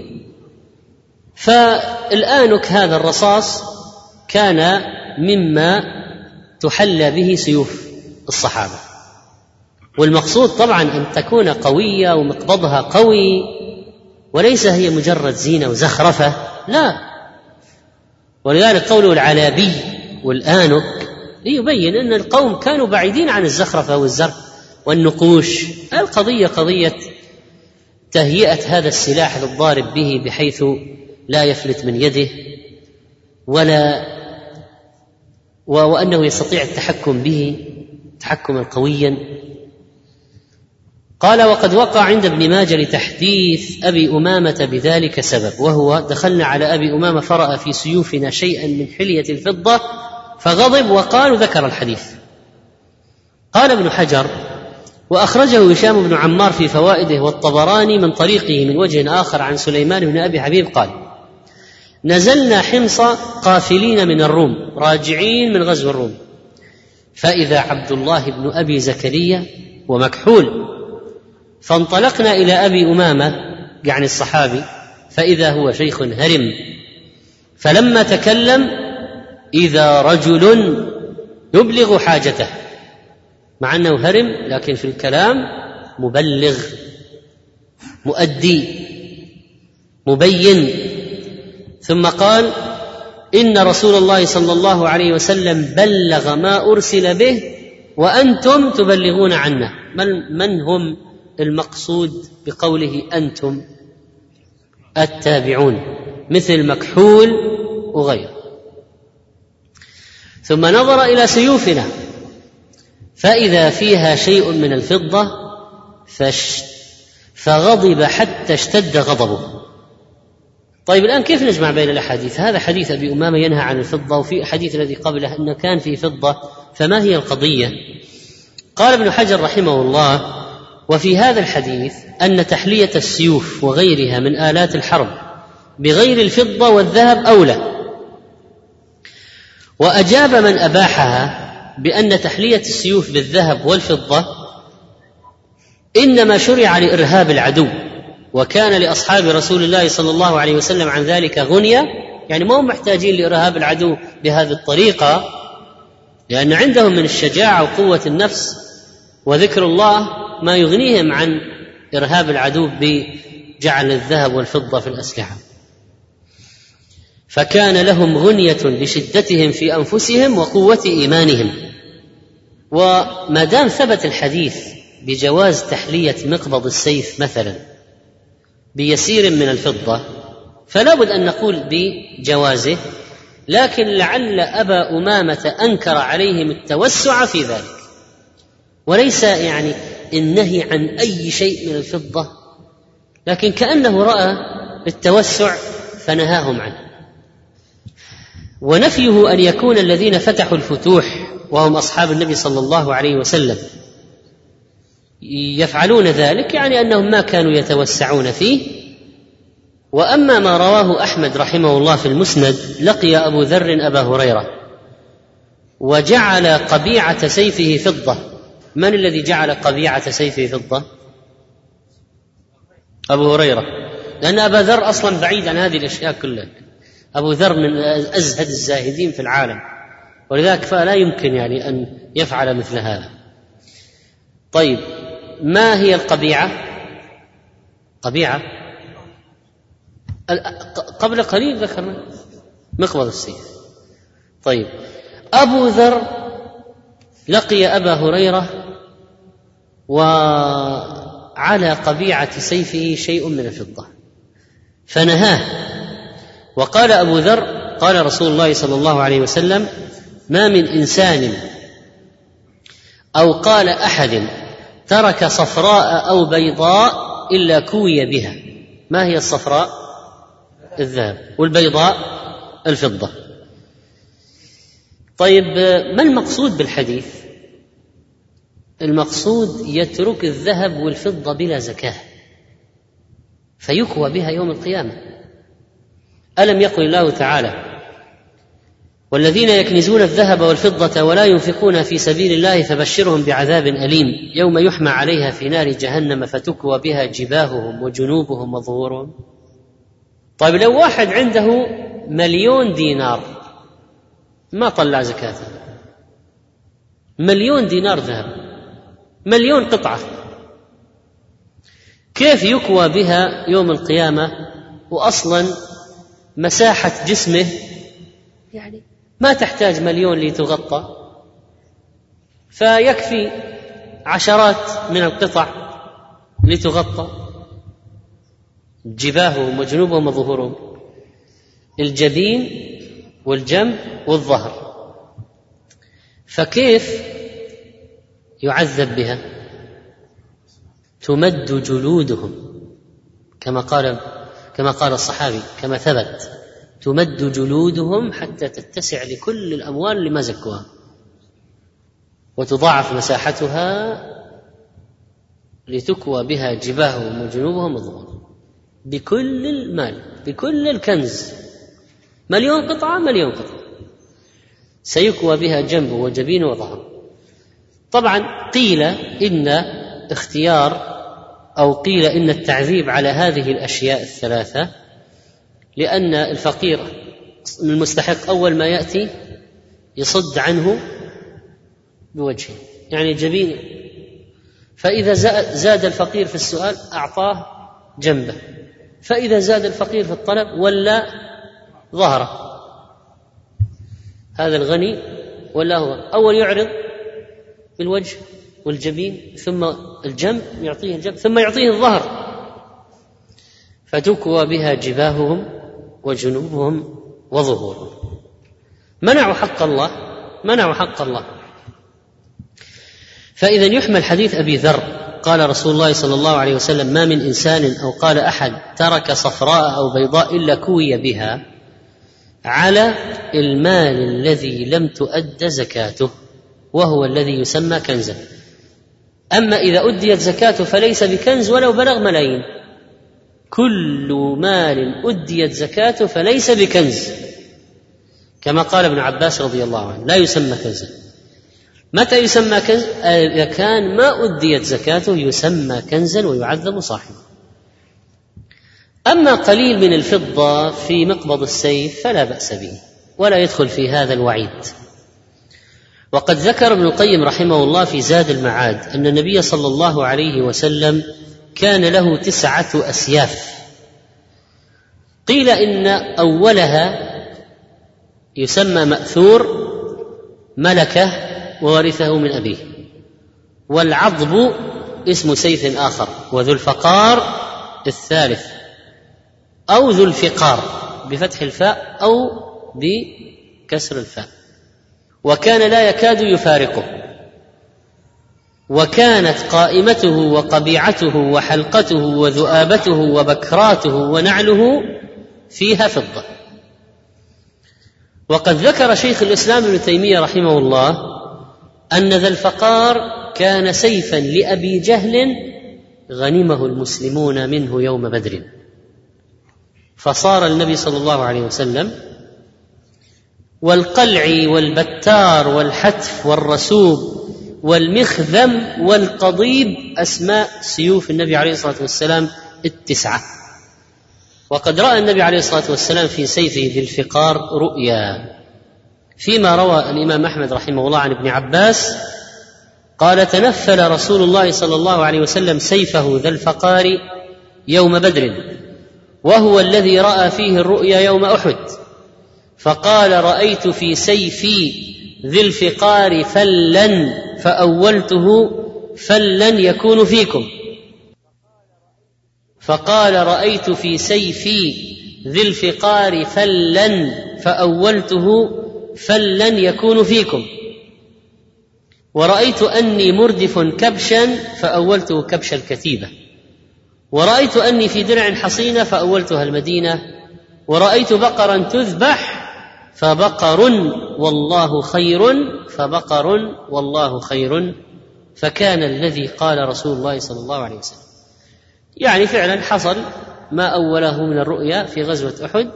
فالآنك هذا الرصاص كان مما تحلى به سيوف الصحابة، والمقصود طبعا أن تكون قوية ومقبضها قوي، وليس هي مجرد زينة وزخرفة، لا. ولذلك قوله العلابي والآنك ليبين أن القوم كانوا بعيدين عن الزخرفة والزرق والنقوش. القضية قضية تهيئة هذا السلاح للضارب به بحيث لا يفلت من يده، ولا وأنه يستطيع التحكم به تحكما قويا. قال: وقد وقع عند ابن ماجه لتحديث أبي أمامة بذلك سبب، وهو: دخلنا على أبي أمامة فرأى في سيوفنا شيئا من حلية الفضة فغضب وقال، وذكر الحديث. قال ابن حجر: وأخرجه هشام بن عمار في فوائده والطبراني من طريقه من وجه آخر عن سليمان بن أبي حبيب قال: نزلنا حمص قافلين من الروم راجعين من غزو الروم، فإذا عبد الله بن أبي زكريا ومكحول، فانطلقنا إلى أبي أمامة يعني الصحابي، فإذا هو شيخ هرم، فلما تكلم إذا رجل يبلغ حاجته، مع أنه هرم لكن في الكلام مبلغ مؤدي مبين. ثم قال: إن رسول الله صلى الله عليه وسلم بلغ ما أرسل به وأنتم تبلغون عنه. من هم المقصود بقوله أنتم؟ التابعون مثل مكحول وغيره. ثم نظر إلى سيوفنا فإذا فيها شيء من الفضة فغضب حتى اشتد غضبه. طيب الآن كيف نجمع بين الأحاديث؟ هذا حديث أبي أمامة ينهى عن الفضة، وفي حديث الذي قبله أنه كان فيه فضة، فما هي القضية؟ قال ابن حجر رحمه الله: وفي هذا الحديث أن تحلية السيوف وغيرها من آلات الحرب بغير الفضة والذهب أولى. وأجاب من أباحها بأن تحلية السيوف بالذهب والفضة إنما شرع لإرهاب العدو، وكان لأصحاب رسول الله صلى الله عليه وسلم عن ذلك غنية، يعني ما هم محتاجين لإرهاب العدو بهذه الطريقة، لأن عندهم من الشجاعة وقوة النفس وذكر الله ما يغنيهم عن إرهاب العدو بجعل الذهب والفضة في الأسلحة. فكان لهم غنية لشدتهم في أنفسهم وقوة إيمانهم. وما دام ثبت الحديث بجواز تحلية مقبض السيف مثلا بيسير من الفضة فلا بد أن نقول بجوازه، لكن لعل أبا أمامة أنكر عليهم التوسع في ذلك، وليس يعني النهي عن أي شيء من الفضة، لكن كأنه رأى التوسع فنهاهم عنه. ونفيه أن يكون الذين فتحوا الفتوح وهم أصحاب النبي صلى الله عليه وسلم يفعلون ذلك، يعني أنهم ما كانوا يتوسعون فيه. وأما ما رواه أحمد رحمه الله في المسند: لقي أبو ذر أبا هريرة وجعل قبيعة سيفه فضة. من الذي جعل قبيعة سيفه فضة؟ أبو هريرة، لأن أبا ذر أصلا بعيد عن هذه الأشياء كلها. أبو ذر من أزهد الزاهدين في العالم، ولذلك فلا يمكن يعني أن يفعل مثل هذا. طيب، ما هي القبيعة؟ قبيعة قبل قليل ذكرنا مقبض السيف. طيب، أبو ذر لقي أبا هريرة وعلى قبيعة سيفه شيء من الفضة فنهاه، وقال أبو ذر: قال رسول الله صلى الله عليه وسلم: ما من إنسان أو قال أحد ترك صفراء أو بيضاء إلا كوي بها. ما هي الصفراء؟ الذهب، والبيضاء الفضة. طيب، ما المقصود بالحديث؟ المقصود يترك الذهب والفضة بلا زكاة فيكوى بها يوم القيامة. ألم يقل الله تعالى: والذين يكنزون الذهب والفضة ولا ينفقون في سبيل الله فبشرهم بعذاب أليم يوم يحمى عليها في نار جهنم فتكوى بها جباههم وجنوبهم وظهورهم. طيب، لو واحد عنده مليون دينار ما طلع زكاته، مليون دينار ذهب، مليون قطعة، كيف يكوى بها يوم القيامة وأصلا مساحة جسمه يعني ما تحتاج مليون لتغطى، فيكفي عشرات من القطع لتغطى جباههم وجنوبهم وظهورهم، الجبين والجنب والظهر، فكيف يعذب بها؟ تمد جلودهم كما قال كما قال الصحابي كما ثبت: تمد جلودهم حتى تتسع لكل الأموال لما زكوها، وتضاعف مساحتها لتكوى بها جباههم وجنوبهم وظهورهم بكل المال، بكل الكنز، مليون قطعة مليون قطعة سيكوى بها جنبه وجبينه وظهره. طبعا قيل إن اختيار أو قيل إن التعذيب على هذه الأشياء الثلاثة لأن الفقير المستحق أول ما يأتي يصد عنه بوجهه، يعني جبينه، فإذا زاد الفقير في السؤال أعطاه جنبه، فإذا زاد الفقير في الطلب ولا ظهره. هذا الغني ولا هو أول يعرض بالوجه والجبين ثم الجنب، يعطيه الجنب ثم يعطيه الظهر، فتكوى بها جباههم وجنوبهم وظهورهم. منعوا حق الله، منعوا حق الله. فإذا يحمل حديث أبي ذر قال رسول الله صلى الله عليه وسلم: ما من إنسان أو قال أحد ترك صفراء أو بيضاء إلا كوي بها، على المال الذي لم تؤد زكاته وهو الذي يسمى كنزا. أما إذا أديت زكاته فليس بكنز ولو بلغ ملايين، كل مال أديت زكاته فليس بكنز، كما قال ابن عباس رضي الله عنه: لا يسمى كنزا. متى يسمى كنز؟ إذا كان ما أديت زكاته يسمى كنزا ويعذب صاحبه. أما قليل من الفضة في مقبض السيف فلا بأس به ولا يدخل في هذا الوعيد. وقد ذكر ابن القيم رحمه الله في زاد المعاد أن النبي صلى الله عليه وسلم كان له تسعة أسياف، قيل إن أولها يسمى مأثور ملكه وورثه من أبيه. والعضب اسم سيف آخر، وذو الفقار الثالث، أو ذو الفقار بفتح الفاء أو بكسر الفاء. وكان لا يكاد يفارقه، وكانت قائمته وقبيعته وحلقته وذؤابته وبكراته ونعله فيها فضة. وقد ذكر شيخ الإسلام ابن تيمية رحمه الله أن ذا الفقار كان سيفا لأبي جهل غنمه المسلمون منه يوم بدر، فصار النبي صلى الله عليه وسلم والقلع والبتار والحتف والرسوب والمخذم والقضيب أسماء سيوف النبي عليه الصلاة والسلام التسعة. وقد رأى النبي عليه الصلاة والسلام في سيفه ذي الفقار رؤيا، فيما روى الإمام أحمد رحمه الله عن ابن عباس قال: تنفل رسول الله صلى الله عليه وسلم سيفه ذا الفقار يوم بدر، وهو الذي رأى فيه الرؤيا يوم أحد، فقال: رأيت في سيفي ذي الفقار فلا فأولته فلا يكون فيكم. فقال: رأيت في سيفي ذي الفقار فلا فأولته فلا يكون فيكم، ورأيت أني مردف كبشا فأولته كبش الكتيبة، ورأيت أني في درع حصينة فأولتها المدينة، ورأيت بقرا تذبح فبقر والله خير فبقر والله خير، فكان الذي قال رسول الله صلى الله عليه وسلم. يعني فعلا حصل ما أوله من الرؤيا في غزوة أحد،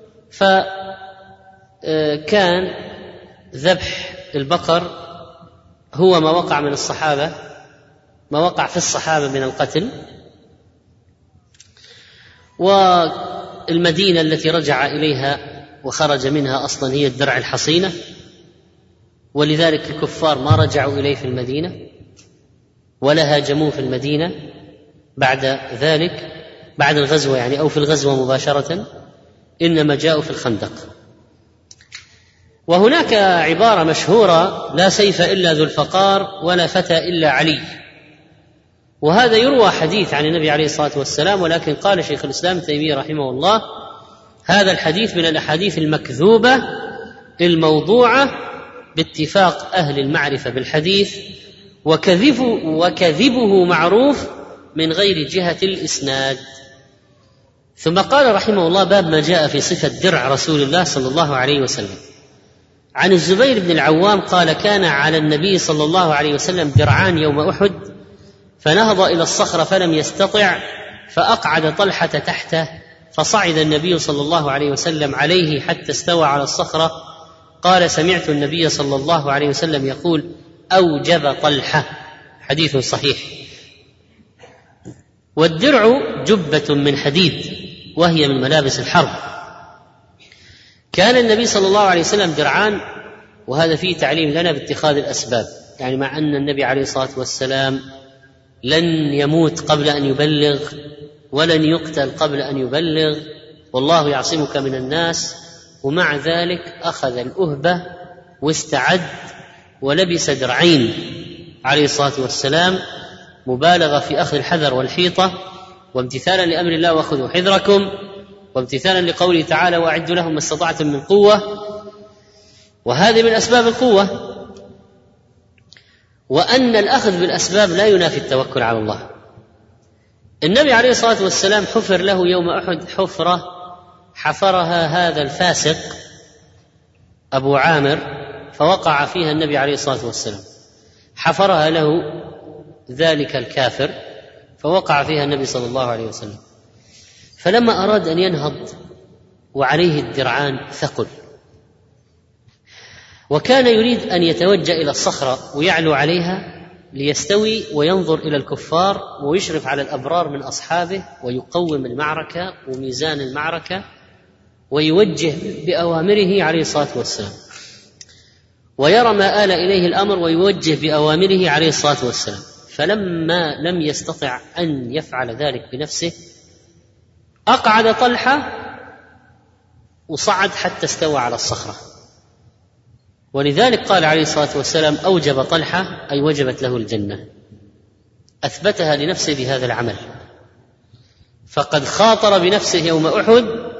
فكان ذبح البقر هو ما وقع من الصحابة، ما وقع في الصحابة من القتل. والمدينة التي رجع إليها وخرج منها أصلا هي الدرع الحصينة، ولذلك الكفار ما رجعوا إليه في المدينة ولا هاجموه في المدينة بعد ذلك، بعد الغزوة يعني أو في الغزوة مباشرة، إنما جاءوا في الخندق. وهناك عبارة مشهورة: لا سيف إلا ذو الفقار ولا فتى إلا علي. وهذا يروى حديث عن النبي عليه الصلاة والسلام، ولكن قال شيخ الإسلام تيمية رحمه الله: هذا الحديث من الأحاديث المكذوبة الموضوعة باتفاق أهل المعرفة بالحديث، وكذبه, وكذبه معروف من غير جهة الإسناد. ثم قال رحمه الله: باب ما جاء في صفة درع رسول الله صلى الله عليه وسلم. عن الزبير بن العوام قال: كان على النبي صلى الله عليه وسلم درعان يوم أحد، فنهض إلى الصخرة فلم يستطع، فأقعد طلحة تحته، فصعد النبي صلى الله عليه وسلم عليه حتى استوى على الصخرة. قال: سمعت النبي صلى الله عليه وسلم يقول: أوجب طلحة. حديث صحيح. والدرع جبة من حديد، وهي من ملابس الحرب. كان النبي صلى الله عليه وسلم درعان، وهذا فيه تعليم لنا باتخاذ الأسباب، يعني مع أن النبي عليه الصلاة والسلام لن يموت قبل أن يبلغ ولن يقتل قبل أن يبلغ، والله يعصمك من الناس، ومع ذلك أخذ الأهبة واستعد ولبس درعين عليه الصلاة والسلام، مبالغة في أخذ الحذر والحيطة، وامتثالا لأمر الله: وخذوا حذركم، وامتثالا لقوله تعالى: وأعدوا لهم ما استطعتم من قوة. وهذه من أسباب القوة. وأن الأخذ بالأسباب لا ينافي التوكل على الله. النبي عليه الصلاة والسلام حفر له يوم أحد حفرة حفرها هذا الفاسق أبو عامر، فوقع فيها النبي عليه الصلاة والسلام. حفرها له ذلك الكافر، فوقع فيها النبي صلى الله عليه وسلم. فلما أراد أن ينهض وعليه الدرعان ثقل، وكان يريد أن يتوجه إلى الصخرة ويعلو عليها ليستوي وينظر إلى الكفار ويشرف على الأبرار من أصحابه ويقوم المعركة وميزان المعركة ويوجه بأوامره عليه الصلاة والسلام، ويرى ما آل إليه الأمر ويوجه بأوامره عليه الصلاة والسلام. فلما لم يستطع أن يفعل ذلك بنفسه، أقعد طلحة وصعد حتى استوى على الصخرة، ولذلك قال عليه الصلاة والسلام: أوجب طلحة أي وجبت له الجنة، أثبتها لنفسه بهذا العمل. فقد خاطر بنفسه يوم أحد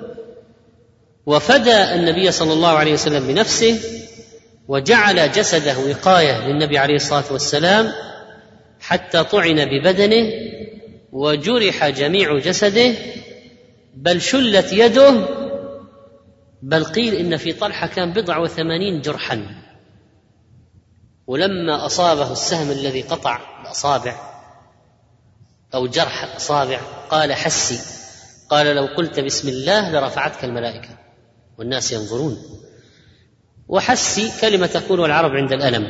وفدى النبي صلى الله عليه وسلم بنفسه، وجعل جسده وقاية للنبي عليه الصلاة والسلام حتى طعن ببدنه وجرح جميع جسده، بل شلت يده، بل قيل إن في طلحة كان بضع وثمانين جرحا. ولما أصابه السهم الذي قطع الأصابع أو جرح الأصابع قال: حسي. قال: لو قلت بسم الله لرفعتك الملائكة والناس ينظرون. وحسي كلمة تقول العرب عند الألم.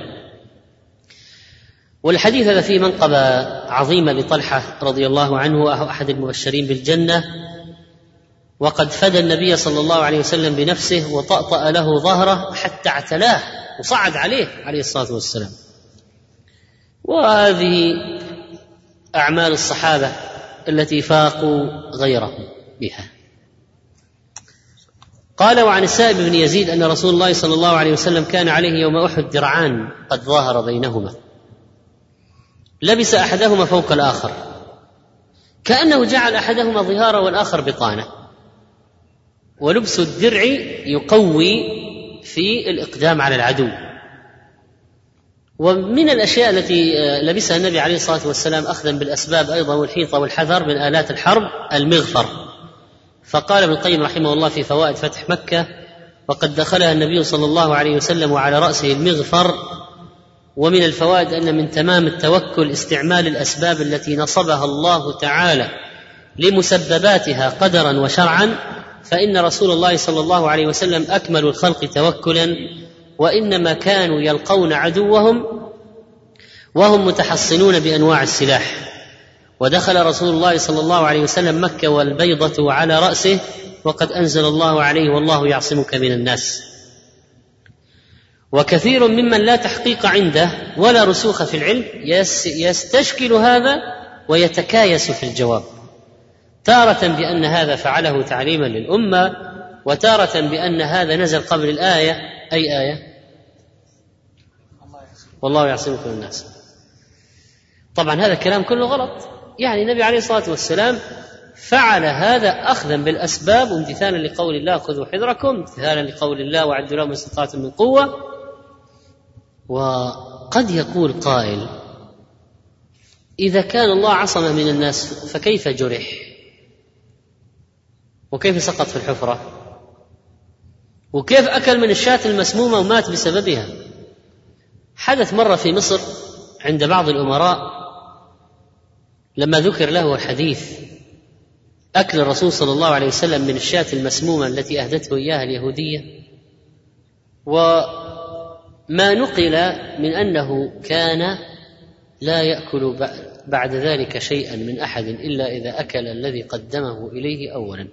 والحديث هذا فيه منقبة عظيمة لطلحة رضي الله عنه، وهو أحد المبشرين بالجنة، وقد فدى النبي صلى الله عليه وسلم بنفسه وطأطأ له ظهره حتى اعتلاه وصعد عليه عليه الصلاة والسلام. وهذه أعمال الصحابة التي فاقوا غيرهم بها. قال: وعن السائب بن يزيد أن رسول الله صلى الله عليه وسلم كان عليه يوم أحد درعان قد ظاهر بينهما، لبس أحدهما فوق الآخر كأنه جعل أحدهما ظهارا والآخر بطانة. ولبس الدرع يقوي في الإقدام على العدو. ومن الأشياء التي لبسها النبي عليه الصلاة والسلام أخذا بالأسباب أيضا والحيطة والحذر من آلات الحرب المغفر. فقال ابن القيم رحمه الله في فوائد فتح مكة: وقد دخلها النبي صلى الله عليه وسلم وعلى رأسه المغفر. ومن الفوائد أن من تمام التوكل استعمال الأسباب التي نصبها الله تعالى لمسبباتها قدرا وشرعا، فإن رسول الله صلى الله عليه وسلم أكمل الخلق توكلا، وإنما كانوا يلقون عدوهم وهم متحصنون بأنواع السلاح. ودخل رسول الله صلى الله عليه وسلم مكة والبيضة على رأسه، وقد أنزل الله عليه: والله يعصمك من الناس. وكثير ممن لا تحقيق عنده ولا رسوخ في العلم يستشكل هذا ويتكايس في الجواب، تارة بأن هذا فعله تعليما للأمة، وتارة بأن هذا نزل قبل الآية. أي آية؟ والله يعصمك من الناس. طبعا هذا الكلام كله غلط. يعني النبي عليه الصلاة والسلام فعل هذا أخذا بالأسباب وامتثالا لقول الله: خذوا حذركم، امتثالا لقول الله: وأعدوا لهم ما استطعتم من قوة. وقد يقول قائل: إذا كان الله عصم من الناس فكيف جرح؟ وكيف سقط في الحفرة؟ وكيف أكل من الشاة المسمومة ومات بسببها؟ حدث مرة في مصر عند بعض الأمراء لما ذكر له الحديث أكل الرسول صلى الله عليه وسلم من الشاة المسمومة التي أهدته إياها اليهودية، وما نقل من أنه كان لا يأكل بعد ذلك شيئا من أحد إلا إذا أكل الذي قدمه إليه أولا.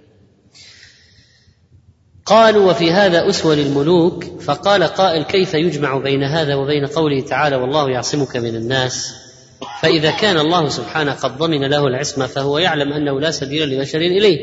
قالوا: وفي هذا أسوة للملوك. فقال قائل: كيف يجمع بين هذا وبين قوله تعالى: والله يعصمك من الناس؟ فإذا كان الله سبحانه قد ضمن له العصمة فهو يعلم أنه لا سبيل لبشر إليه.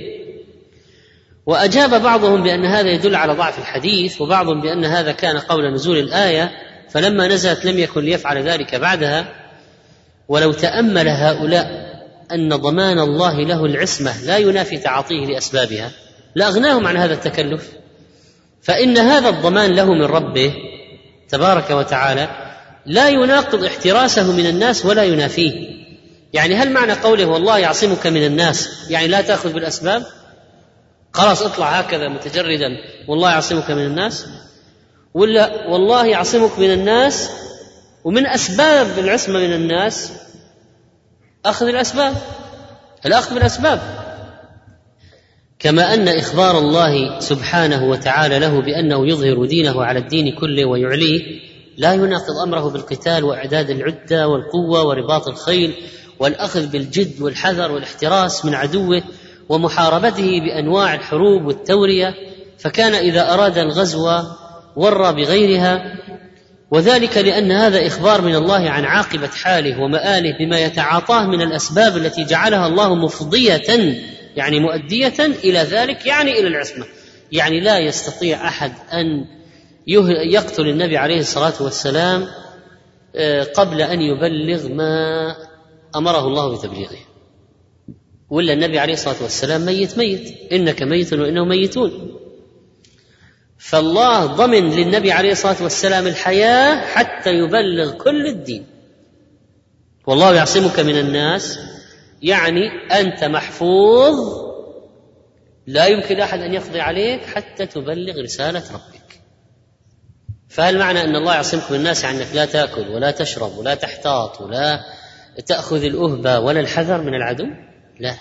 وأجاب بعضهم بأن هذا يدل على ضعف الحديث، وبعضهم بأن هذا كان قبل نزول الآية، فلما نزلت لم يكن ليفعل ذلك بعدها. ولو تأمل هؤلاء أن ضمان الله له العصمة لا ينافي تعاطيه لأسبابها لأغناهم عن هذا التكلف، فإن هذا الضمان له من ربه تبارك وتعالى لا يناقض احتراسه من الناس ولا ينافيه. يعني هل معنى قوله والله يعصمك من الناس يعني لا تأخذ بالأسباب؟ خلاص اطلع هكذا متجردا والله يعصمك من الناس، ولا والله يعصمك من الناس ومن أسباب العصمة من الناس أخذ الأسباب، الأخذ بالأسباب. كما أن إخبار الله سبحانه وتعالى له بأنه يظهر دينه على الدين كله ويعليه لا يناقض أمره بالقتال وإعداد العدة والقوة ورباط الخيل والأخذ بالجد والحذر والاحتراس من عدوه ومحاربته بأنواع الحروب والتورية، فكان إذا أراد الغزو ورى بغيرها، وذلك لأن هذا إخبار من الله عن عاقبة حاله ومآله بما يتعاطاه من الأسباب التي جعلها الله مفضية يعني مؤدية إلى ذلك، يعني إلى العصمة. يعني لا يستطيع أحد أن يقتل النبي عليه الصلاة والسلام قبل أن يبلغ ما أمره الله بتبليغه، ولا النبي عليه الصلاة والسلام ميت ميت، إنك ميت وإنهم ميتون. فالله ضمن للنبي عليه الصلاة والسلام الحياة حتى يبلغ كل الدين. والله يعصمك من الناس، يعني أنت محفوظ، لا يمكن أحد أن يقضي عليك حتى تبلغ رسالة ربك. فهل معنى أن الله يعصمك من الناس عنك لا تأكل ولا تشرب ولا تحتاط ولا تأخذ الأهبة ولا الحذر من العدو؟ لا،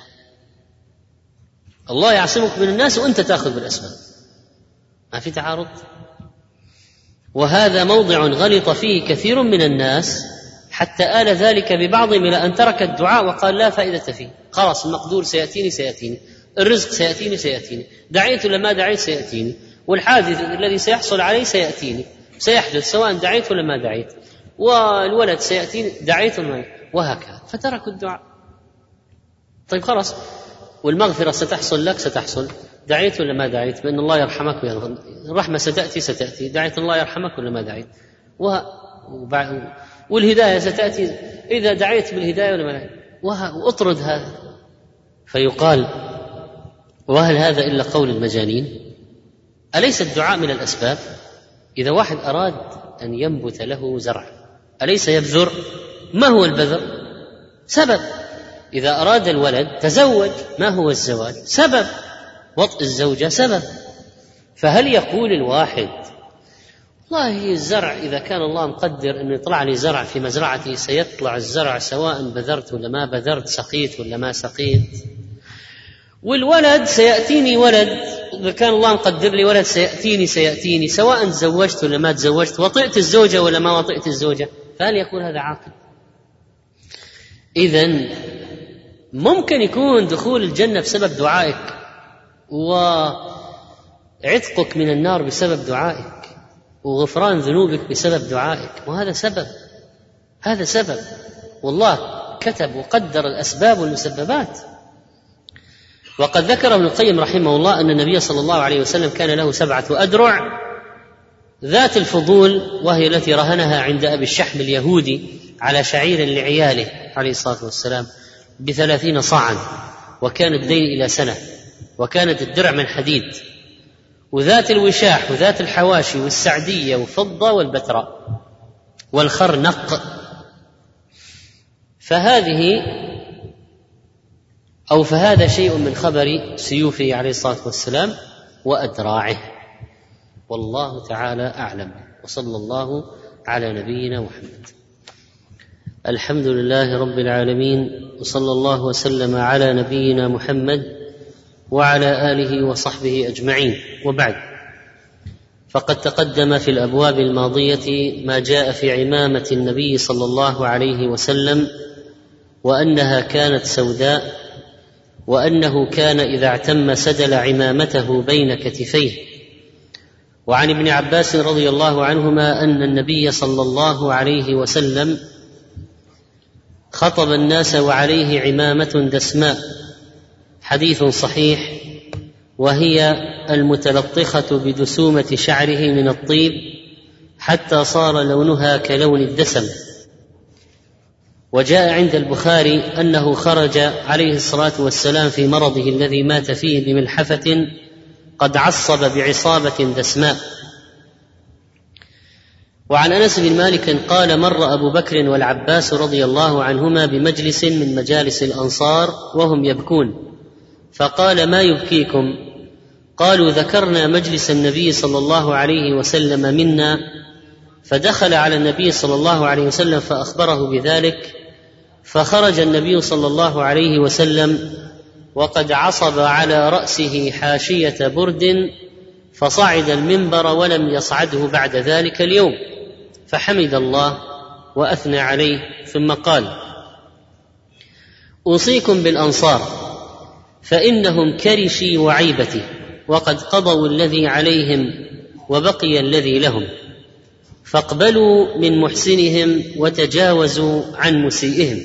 الله يعصمك من الناس وأنت تأخذ بالأسباب، ما في تعارض. وهذا موضع غلط فيه كثير من الناس حتى آل ذلك ببعضهم إلى أن ترك الدعاء وقال لا فائدة فيه، خلاص المقدور سيأتيني سيأتيني، الرزق سيأتيني سيأتيني، دعيت ولا ما دعيت سيأتيني، والحادث الذي سيحصل عليه سيأتيني سيحدث سواء دعيت ولا ما دعيت، والولد سيأتيني دعيت ولا ما، وهكذا. فتركوا الدعاء. طيب خلاص، والمغفرة ستحصل لك ستحصل، دعيت ولا ما دعيت، بأن الله يرحمك ويرحم، الرحمة ستأتي ستأتي، دعيت الله يرحمك ولا ما دعيت، والهداية ستأتي إذا دعيت بالهداية ولا ما دعيت، وأطرد هذا. فيقال وهل هذا إلا قول المجانين؟ أليس الدعاء من الأسباب؟ إذا واحد أراد أن ينبت له زرع أليس يبذر؟ ما هو البذر؟ سبب. إذا أراد الولد تزوج، ما هو الزواج؟ سبب. وطء الزوجة سبب. فهل يقول الواحد والله الزرع إذا كان الله مقدر أنه يطلع لي زرع في مزرعتي سيطلع الزرع سواء بذرت ولا ما بذرت، سقيت ولا ما سقيت، والولد سيأتيني ولد إذا كان الله مقدر لي ولد سيأتيني سيأتيني سواء تزوجت ولا ما تزوجت، وطئت الزوجة ولا ما وطئت الزوجة، فهل يكون هذا عاقل؟ إذن ممكن يكون دخول الجنة بسبب دعائك، وعتقك من النار بسبب دعائك، وغفران ذنوبك بسبب دعائك، وهذا سبب، هذا سبب، والله كتب وقدر الأسباب والمسببات. وقد ذكر ابن القيم رحمه الله أن النبي صلى الله عليه وسلم كان له سبعة أدرع، ذات الفضول وهي التي رهنها عند أبي الشحم اليهودي على شعير لعياله عليه الصلاة والسلام بثلاثين صاعا، وكان الدين إلى سنة، وكانت الدرع من حديد، وذات الوشاح وذات الحواشي والسعدية وفضة والبتراء والخرنق. فهذه أو فهذا شيء من خبر سيوفه عليه الصلاة والسلام وأدراعه، والله تعالى أعلم. وصلى الله على نبينا محمد. الحمد لله رب العالمين، وصلى الله وسلم على نبينا محمد وعلى آله وصحبه أجمعين، وبعد، فقد تقدم في الأبواب الماضية ما جاء في عمامة النبي صلى الله عليه وسلم، وأنها كانت سوداء، وأنه كان إذا اعتم سدل عمامته بين كتفيه. وعن ابن عباس رضي الله عنهما أن النبي صلى الله عليه وسلم خطب الناس وعليه عمامة دسماء، حديث صحيح، وهي المتلطخة بدسومة شعره من الطيب حتى صار لونها كلون الدسم. وجاء عند البخاري أنه خرج عليه الصلاة والسلام في مرضه الذي مات فيه بملحفة قد عصب بعصابة دسماء. وعن أنس بن مالك قال: مر أبو بكر والعباس رضي الله عنهما بمجلس من مجالس الأنصار وهم يبكون، فقال: ما يبكيكم؟ قالوا: ذكرنا مجلس النبي صلى الله عليه وسلم منا، فدخل على النبي صلى الله عليه وسلم فأخبره بذلك، فخرج النبي صلى الله عليه وسلم وقد عصب على رأسه حاشية برد، فصعد المنبر ولم يصعده بعد ذلك اليوم، فحمد الله وأثنى عليه، ثم قال: أوصيكم بالأنصار فإنهم كرشي وعيبتي، وقد قضوا الذي عليهم وبقي الذي لهم، فاقبلوا من محسنهم وتجاوزوا عن مسيئهم.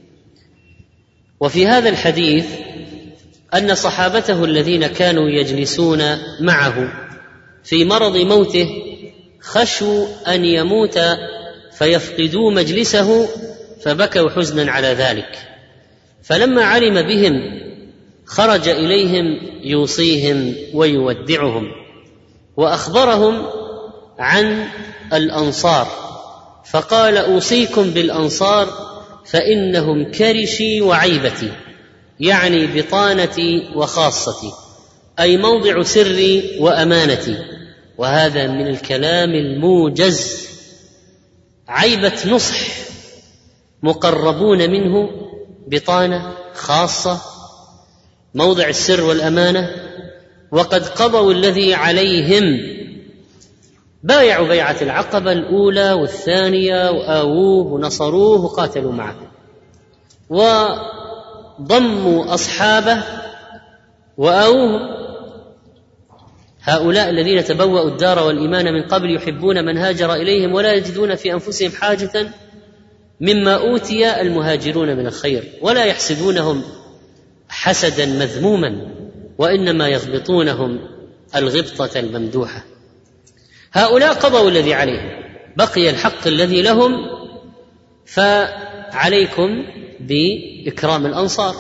وفي هذا الحديث أن صحابته الذين كانوا يجلسون معه في مرض موته خشوا أن يموت فيفقدوا مجلسه فبكوا حزنا على ذلك، فلما علم بهم خرج إليهم يوصيهم ويودعهم، وأخبرهم عن الأنصار فقال: أوصيكم بالأنصار فإنهم كرشي وعيبتي، يعني بطانتي وخاصتي، أي موضع سري وأمانتي. وهذا من الكلام الموجز، عيبة نصح، مقربون منه، بطانة خاصة، موضع السر والأمانة، وقد قضوا الذي عليهم، بايعوا بيعة العقبة الأولى والثانية وآووه ونصروه وقاتلوا معه، وضموا أصحابه وآووه. هؤلاء الذين تبوأوا الدار والإيمان من قبل يحبون من هاجر إليهم ولا يجدون في أنفسهم حاجة مما أوتي المهاجرون من الخير، ولا يحسدونهم حسدا مذموما، وإنما يغبطونهم الغبطة الممدوحة. هؤلاء قضوا الذي عليهم، بقي الحق الذي لهم، فعليكم بإكرام الأنصار.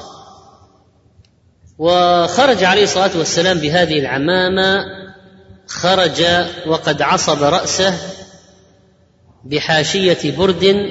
وخرج عليه الصلاة والسلام بهذه العمامة، خرج وقد عصب رأسه بحاشية برد،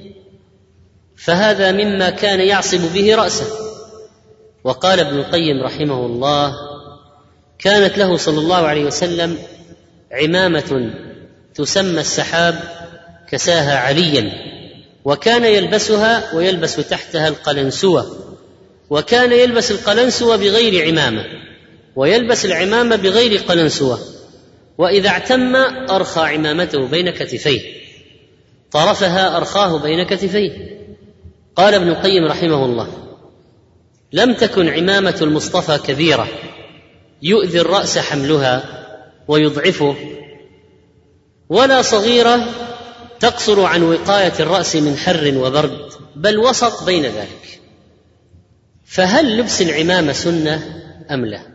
فهذا مما كان يعصب به رأسه. وقال ابن القيم رحمه الله: كانت له صلى الله عليه وسلم عمامة تسمى السحاب كساها عليا، وكان يلبسها ويلبس تحتها القلنسوة، وكان يلبس القلنسوة بغير عمامة، ويلبس العمامة بغير قلنسوة، وإذا اعتم أرخى عمامته بين كتفيه، طرفها أرخاه بين كتفيه. قال ابن القيم رحمه الله: لم تكن عمامة المصطفى كبيرة يؤذي الرأس حملها ويضعفه، ولا صغيرة تقصر عن وقاية الرأس من حر وبرد، بل وسط بين ذلك. فهل لبس العمامة سنة أم لا؟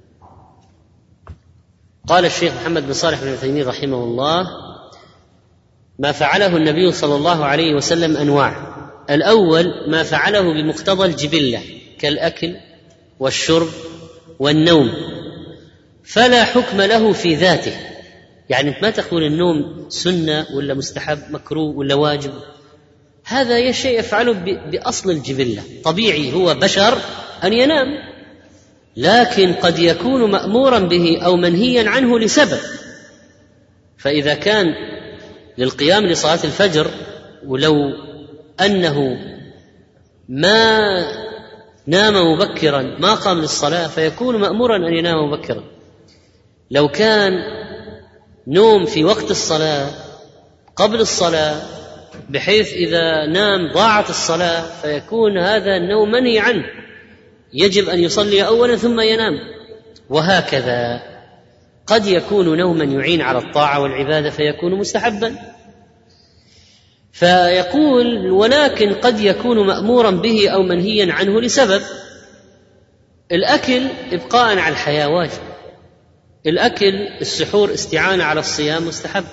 قال الشيخ محمد بن صالح بن عثيمين رحمه الله: ما فعله النبي صلى الله عليه وسلم أنواع. الأول ما فعله بمقتضى الجبلة كالأكل والشرب والنوم، فلا حكم له في ذاته، يعني ما تقول النوم سنة ولا مستحب، مكروه ولا واجب، هذا شيء يفعله بأصل الجبلة، طبيعي، هو بشر أن ينام، لكن قد يكون مأمورا به أو منهيا عنه لسبب. فإذا كان للقيام لصلاة الفجر، ولو أنه ما نام مبكرا ما قام للصلاة فيكون مأمورا أن ينام مبكرا. لو كان نوم في وقت الصلاة قبل الصلاة بحيث إذا نام ضاعت الصلاة فيكون هذا النوم منهي عنه، يجب أن يصلي أولا ثم ينام. وهكذا قد يكون نوما يعين على الطاعة والعبادة فيكون مستحبا. فيقول: ولكن قد يكون مأمورا به أو منهيا عنه لسبب. الأكل إبقاء على الحياة واجب، الأكل السحور استعانة على الصيام مستحب،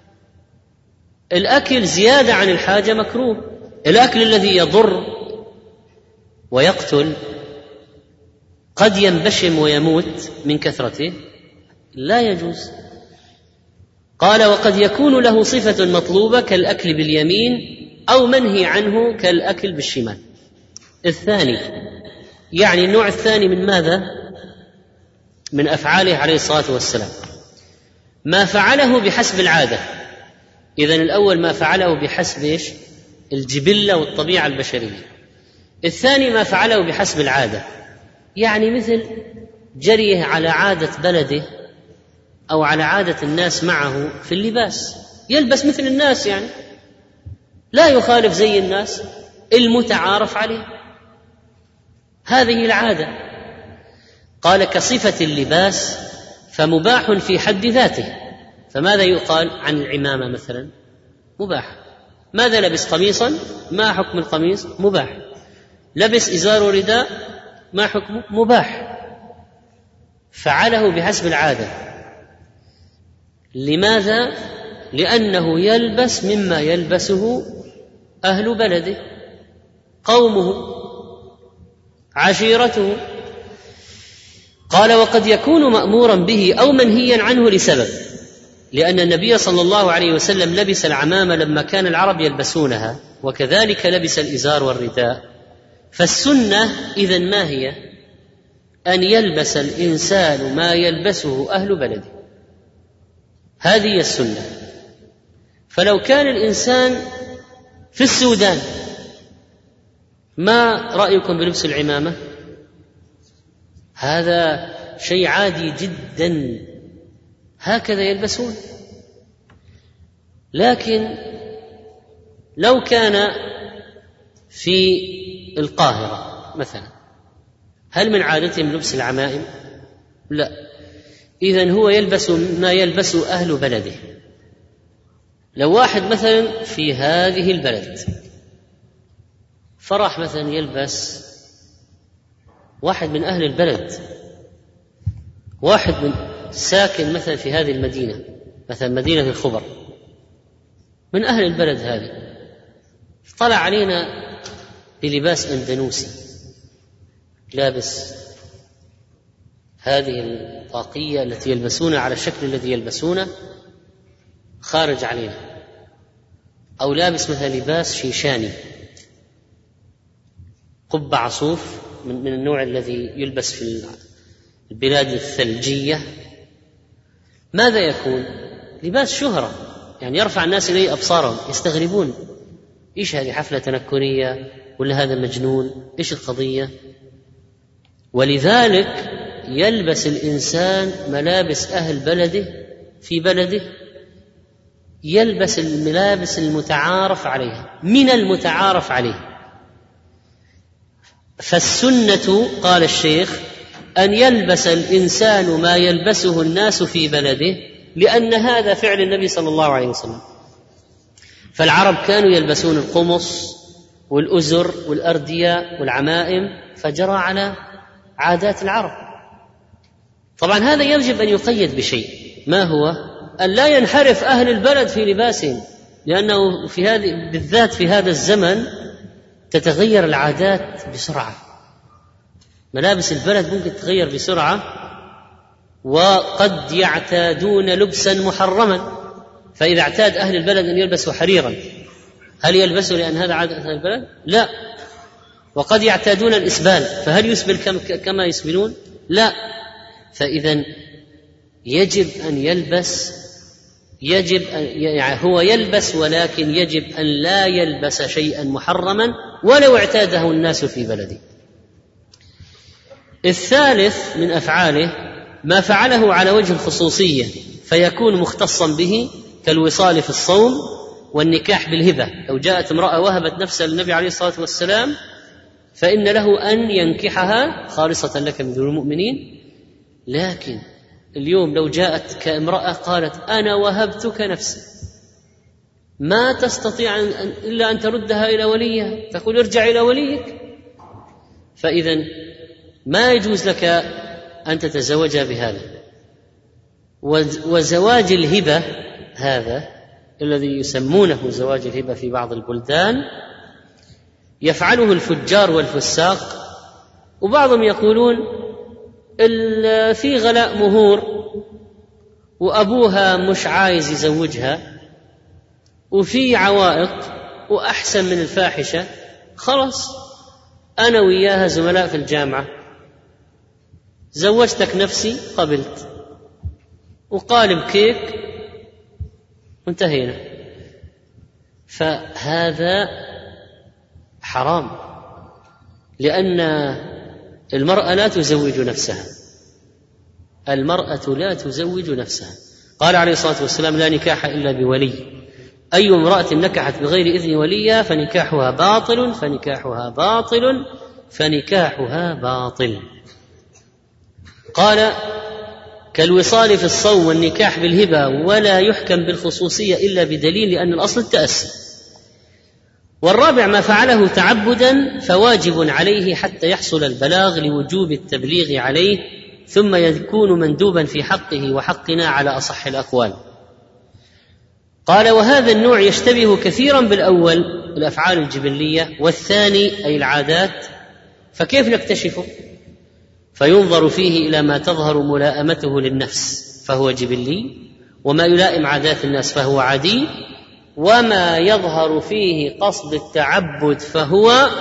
الأكل زيادة عن الحاجة مكروه، الأكل الذي يضر ويقتل قد ينبشم ويموت من كثرته لا يجوز. قال: وقد يكون له صفة مطلوبة كالأكل باليمين أو منهي عنه كالأكل بالشمال. الثاني، يعني النوع الثاني من ماذا؟ من أفعاله عليه الصلاة والسلام، ما فعله بحسب العادة. إذن الأول ما فعله بحسب إيش؟ الجبلة والطبيعة البشرية. الثاني ما فعله بحسب العادة، يعني مثل جريه على عادة بلده أو على عادة الناس معه في اللباس، يلبس مثل الناس، يعني لا يخالف زي الناس المتعارف عليه، هذه العادة. قال: كصفة اللباس فمباح في حد ذاته. فماذا يقال عن العمامة مثلا؟ مباح. ماذا لبس؟ قميصا، ما حكم القميص؟ مباح. لبس إزار ورداء، ما حكمه؟ مباح. فعله بحسب العادة. لماذا؟ لأنه يلبس مما يلبسه أهل بلده، قومه، عشيرته. قال: وقد يكون مأمورا به أو منهيا عنه لسبب، لأن النبي صلى الله عليه وسلم لبس العمامة لما كان العرب يلبسونها، وكذلك لبس الإزار والرداء. فالسنة إذن ما هي؟ أن يلبس الإنسان ما يلبسه أهل بلده، هذه السنة. فلو كان الإنسان في السودان، ما رأيكم بلبس العمامة؟ هذا شيء عادي جدا، هكذا يلبسون. لكن لو كان في القاهرة مثلا، هل من عادتهم لبس العمائم؟ لا. إذن هو يلبس ما يلبس أهل بلده. لو واحد مثلا في هذه البلد فرح مثلا يلبس، واحد من أهل البلد، واحد من ساكن مثلا في هذه المدينة، مثلا مدينة الخبر، من أهل البلد هذه، طلع علينا بلباس أندونيسي، لابس هذه الطاقية التي يلبسونها على الشكل الذي يلبسونه خارج علينا، أو لابس مثلا لباس شيشاني، قبعة صوف من النوع الذي يلبس في البلاد الثلجية، ماذا يكون؟ لباس شهرة، يعني يرفع الناس إليه أبصارهم، يستغربون: إيش هذه، حفلة تنكرية ولا هذا مجنون؟ إيش القضية؟ ولذلك يلبس الإنسان ملابس أهل بلده في بلده، يلبس الملابس المتعارف عليها، من المتعارف عليه. فالسنة، قال الشيخ، أن يلبس الإنسان ما يلبسه الناس في بلده، لأن هذا فعل النبي صلى الله عليه وسلم. فالعرب كانوا يلبسون القمص والأزر والأردية والعمائم، فجرى على عادات العرب. طبعا هذا يجب أن يقيد بشيء، ما هو؟ أن لا ينحرف أهل البلد في لباسهم، لأنه في هذه بالذات في هذا الزمن تتغير العادات بسرعة، ملابس البلد ممكن تتغير بسرعة، وقد يعتادون لبسا محرما. فإذا اعتاد أهل البلد أن يلبسوا حريرا، هل يلبسوا لأن هذا عادة أهل البلد؟ لا. وقد يعتادون الإسبال، فهل يسبل كما يسبلون؟ لا. فإذا يجب أن يلبس، يجب أن يعني هو يلبس، ولكن يجب أن لا يلبس شيئا محرما ولو اعتاده الناس في بلده. الثالث من أفعاله ما فعله على وجه الخصوصية فيكون مختصا به، كالوصال في الصوم والنكاح بالهبة. لو جاءت امرأة وهبت نفسها للنبي عليه الصلاة والسلام فإن له أن ينكحها خالصة لك من دون المؤمنين. لكن اليوم لو جاءت كامرأة قالت: أنا وهبتك نفسي، ما تستطيع إلا أن تردها إلى وليها، تقول: ارجع إلى وليك. فإذا ما يجوز لك أن تتزوجها بهذا. وزواج الهبة هذا الذي يسمونه زواج الهبة في بعض البلدان يفعله الفجار والفساق، وبعضهم يقولون في غلاء مهور وأبوها مش عايز يزوجها وفي عوائق وأحسن من الفاحشة، خلاص أنا وياها زملاء في الجامعة، زوجتك نفسي قبلت، وقالب كيك وانتهينا. فهذا حرام، لأن المرأة لا تزوج نفسها، المرأة لا تزوج نفسها. قال عليه الصلاة والسلام: لا نكاح إلا بولي، أي امرأة نكحت بغير إذن وليها فنكاحها باطل فنكاحها باطل فنكاحها باطل. قال: كالوصال في الصوم والنكاح بالهبة، ولا يحكم بالخصوصية إلا بدليل، لأن الأصل التأسي. والرابع ما فعله تعبدا فواجب عليه حتى يحصل البلاغ لوجوب التبليغ عليه، ثم يكون مندوبا في حقه وحقنا على أصح الأقوال. قال: وهذا النوع يشتبه كثيرا بالأول الأفعال الجبلية، والثاني أي العادات، فكيف نكتشفه؟ فينظر فيه إلى ما تظهر ملائمته للنفس فهو جبلي، وما يلائم عادات الناس فهو عادي، وما يظهر فيه قصد التعبد فهو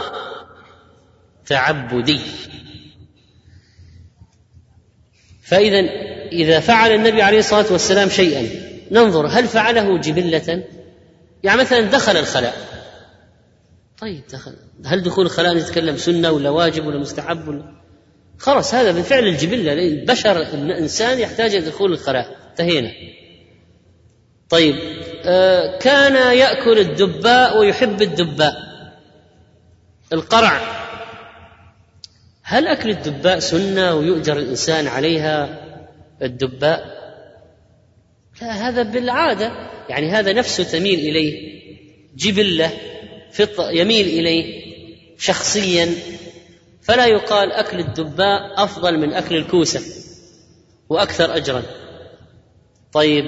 تعبدي. فإذا إذا فعل النبي عليه الصلاة والسلام شيئا ننظر هل فعله جبلة؟ يعني مثلا دخل الخلاء، طيب دخل، هل دخول الخلاء نتكلم سنة ولا واجب ولا مستحب ولا؟ خلاص هذا من فعل الجبلة، البشر الإنسان يحتاج إلى دخول الخلاء، انتهينا. طيب آه كان يأكل الدباء ويحب الدباء، القرع، هل أكل الدباء سنة ويؤجر الإنسان عليها الدباء؟ لا، هذا بالعادة، يعني هذا نفسه تميل إليه، جبلة يميل إليه شخصيا، فلا يقال أكل الدباء أفضل من أكل الكوسة وأكثر أجرا. طيب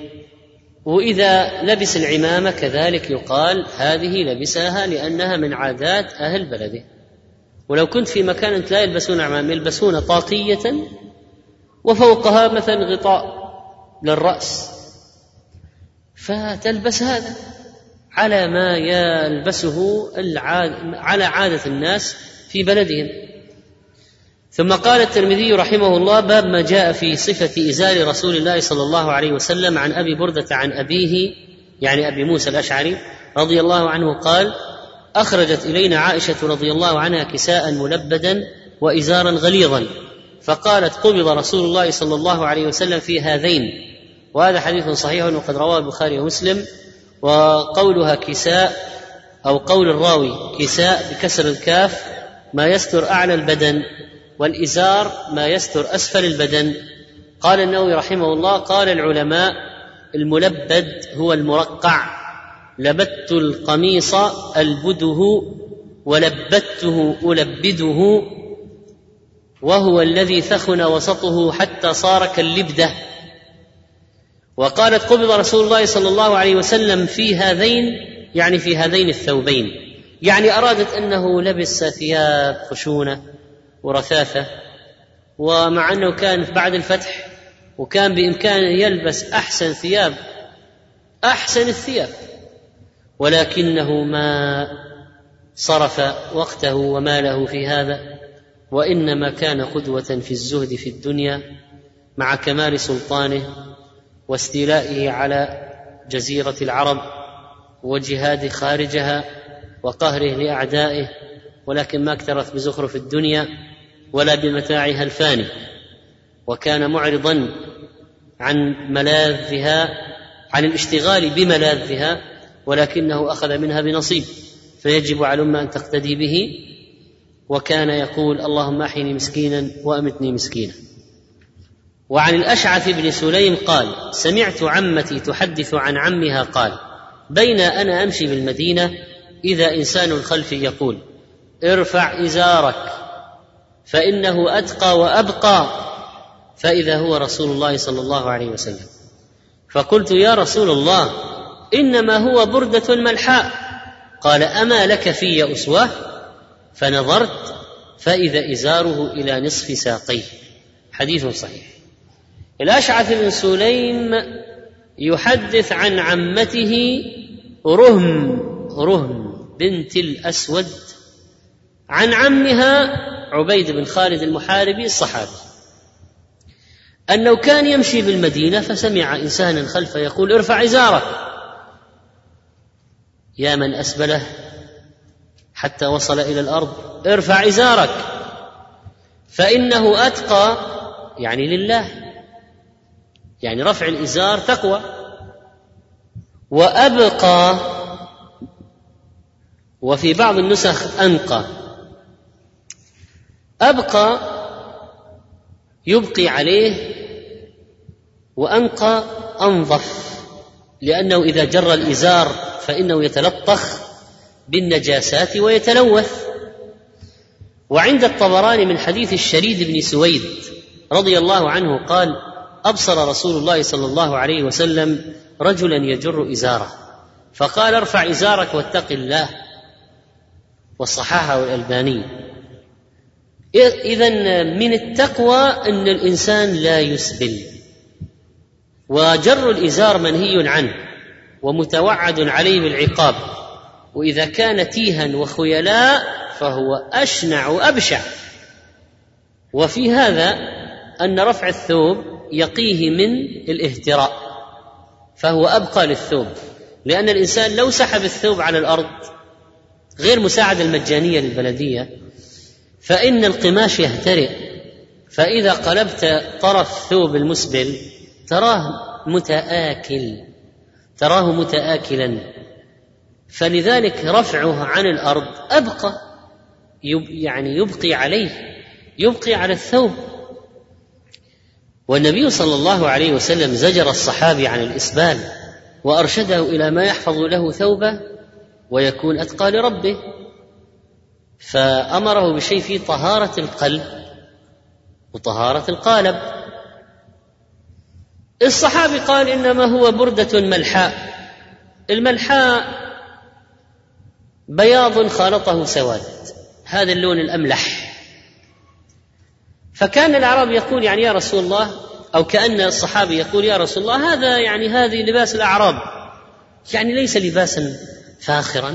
وإذا لبس العمامة كذلك يقال هذه لبسها لأنها من عادات أهل بلده. ولو كنت في مكان لا يلبسون عمامة يلبسون طاقية وفوقها مثلا غطاء للرأس، فتلبس هذا على ما يلبسه على عادة الناس في بلدهم. ثم قال الترمذي رحمه الله: باب ما جاء في صفة إزار رسول الله صلى الله عليه وسلم. عن أبي بردة عن أبيه يعني أبي موسى الأشعري رضي الله عنه قال: أخرجت إلينا عائشة رضي الله عنها كساء ملبدا وإزارا غليظا، فقالت: قبض رسول الله صلى الله عليه وسلم في هذين. وهذا حديث صحيح وقد رواه البخاري ومسلم. وقولها كساء أو قول الراوي كساء بكسر الكاف ما يستر أعلى البدن، والإزار ما يستر أسفل البدن. قال النووي رحمه الله: قال العلماء: الملبد هو المرقع، لبدت القميص ألبده ولبدته ألبده، وهو الذي ثخن وسطه حتى صار كاللبدة. وقالت: قبض رسول الله صلى الله عليه وسلم في هذين يعني في هذين الثوبين، يعني أرادت أنه لبس ثياب خشونة ورثاثة، ومع أنه كان بعد الفتح وكان بإمكانه يلبس أحسن ثياب أحسن الثياب، ولكنه ما صرف وقته وماله في هذا، وإنما كان قدوة في الزهد في الدنيا مع كمال سلطانه واستيلائه على جزيرة العرب وجهاد خارجها وقهره لأعدائه، ولكن ما اكترث بزخرف الدنيا ولا بمتاعها الفاني، وكان معرضا عن ملاذها عن الاشتغال بملاذها، ولكنه أخذ منها بنصيب، فيجب على الأمة أن تقتدي به. وكان يقول: اللهم أحيني مسكينا وأمتني مسكينا. وعن الأشعث بن سليم قال: سمعت عمتي تحدث عن عمها قال: بين أنا أمشي بالمدينة إذا إنسان خلفي يقول: ارفع إزارك فإنه أتقى وأبقى، فإذا هو رسول الله صلى الله عليه وسلم. فقلت: يا رسول الله، إنما هو بردة ملحاء. قال: أما لك في أسوة؟ فنظرت فإذا إزاره إلى نصف ساقيه. حديث صحيح. الأشعث بن سليم يحدث عن عمته رهم رهم بنت الأسود عن عمها عبيد بن خالد المحاربي الصحابي، أنه كان يمشي بالمدينة فسمع إنسانا خلفه يقول: ارفع إزارك. يا من أسبله حتى وصل إلى الأرض: ارفع إزارك فإنه أتقى، يعني لله، يعني رفع الإزار تقوى. وأبقى، وفي بعض النسخ أنقى. أبقى يبقي عليه، وأنقى أنظف، لأنه إذا جر الإزار فإنه يتلطخ بالنجاسات ويتلوث. وعند الطبراني من حديث الشريد بن سويد رضي الله عنه قال: أبصر رسول الله صلى الله عليه وسلم رجلا يجر إزاره فقال ارفع إزارك واتق الله، وصححه الألباني. إذن من التقوى أن الإنسان لا يسبل، وجر الإزار منهي عنه ومتوعد عليه بالعقاب، وإذا كان تيها وخيلاء فهو أشنع وأبشع. وفي هذا أن رفع الثوب يقيه من الاهتراء، فهو أبقى للثوب، لأن الإنسان لو سحب الثوب على الأرض غير مساعدة المجانية للبلدية فإن القماش يهترئ، فإذا قلبت طرف ثوب المسبل تراه متآكل تراه متآكلا فلذلك رفعه عن الأرض أبقى، يعني يبقي عليه يبقي على الثوب. والنبي صلى الله عليه وسلم زجر الصحابي عن الإسبال وأرشده إلى ما يحفظ له ثوبه ويكون أتقى لربه، فأمره بشيء فيه طهارة القلب وطهارة القالب. الصحابي قال إنما هو بردة ملحاء، الملحاء بياض خالطه سواد، هذا اللون الأملح. فكان الأعرابي يقول يعني يا رسول الله، أو كأن الصحابي يقول يا رسول الله هذا يعني هذه لباس الأعراب، يعني ليس لباسا فاخرا.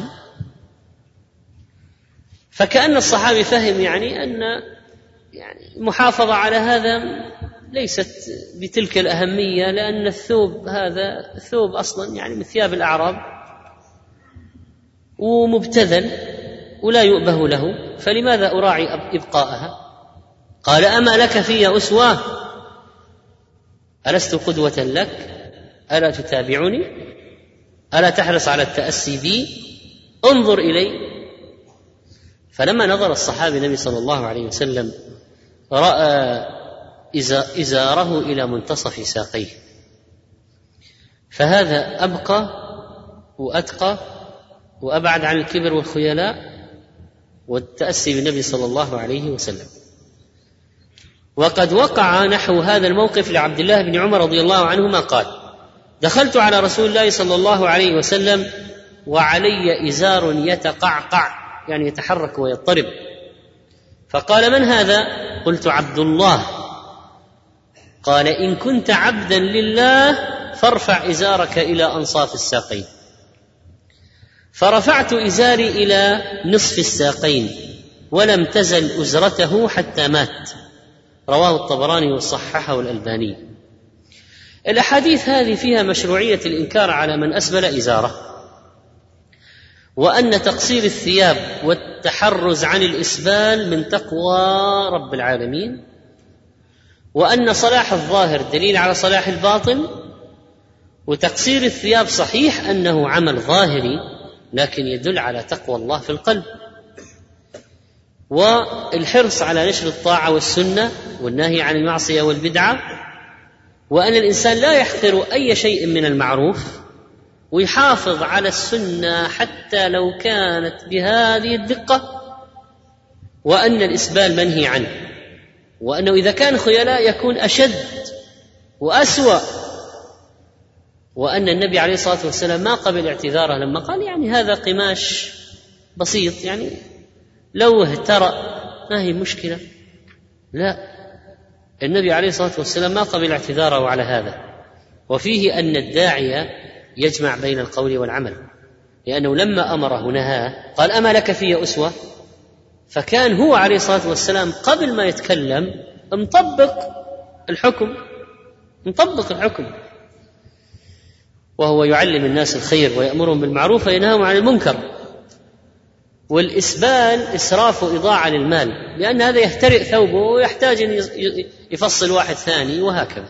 فكأن الصحابي فهم يعني أن يعني المحافظة على هذا ليست بتلك الأهمية، لأن الثوب هذا ثوب أصلا يعني من ثياب الأعراب ومبتذل ولا يؤبه له، فلماذا أراعي إبقاءها؟ قال أما لك في أسوة؟ ألست قدوة لك؟ ألا تتابعني؟ ألا تحرص على التأسي بي؟ انظر إلي. فلما نظر الصحابي النبي صلى الله عليه وسلم رأى إزاره إلى منتصف ساقيه، فهذا أبقى وأتقى وأبعد عن الكبر والخيلاء والتأسي بالنبي صلى الله عليه وسلم. وقد وقع نحو هذا الموقف لعبد الله بن عمر رضي الله عنهما قال: دخلت على رسول الله صلى الله عليه وسلم وعلي إزار يتقعقع، يعني يتحرك ويضطرب، فقال: من هذا؟ قلت: عبد الله. قال: إن كنت عبدا لله فارفع إزارك إلى أنصاف الساقين. فرفعت إزاري إلى نصف الساقين ولم تزل أزرته حتى مات. رواه الطبراني وصححه الألباني. الأحاديث هذه فيها مشروعية الإنكار على من أسبل إزاره، وأن تقصير الثياب والتحرز عن الإسبال من تقوى رب العالمين، وأن صلاح الظاهر دليل على صلاح الباطن، وتقصير الثياب صحيح أنه عمل ظاهري لكن يدل على تقوى الله في القلب، والحرص على نشر الطاعة والسنة والنهي عن المعصية والبدعة، وأن الإنسان لا يحقر أي شيء من المعروف ويحافظ على السنة حتى لو كانت بهذه الدقة، وأن الإسبال منهي عنه، وأنه إذا كان خيلاء يكون أشد وأسوأ، وأن النبي عليه الصلاة والسلام ما قبل اعتذاره لما قال يعني هذا قماش بسيط، يعني لو اهترأ ما هي مشكلة. لا، النبي عليه الصلاة والسلام ما قبل اعتذاره على هذا. وفيه أن الداعية يجمع بين القول والعمل، لأنه لما أمره نهاه قال: أما لك في أسوة؟ فكان هو عليه الصلاة والسلام قبل ما يتكلم مطبق الحكم مطبق الحكم وهو يعلم الناس الخير ويأمرهم بالمعروف وينهاهم عن المنكر. والإسبال إسراف وإضاعة للمال، لأن هذا يهترئ ثوبه ويحتاج أن يفصل واحد ثاني، وهكذا.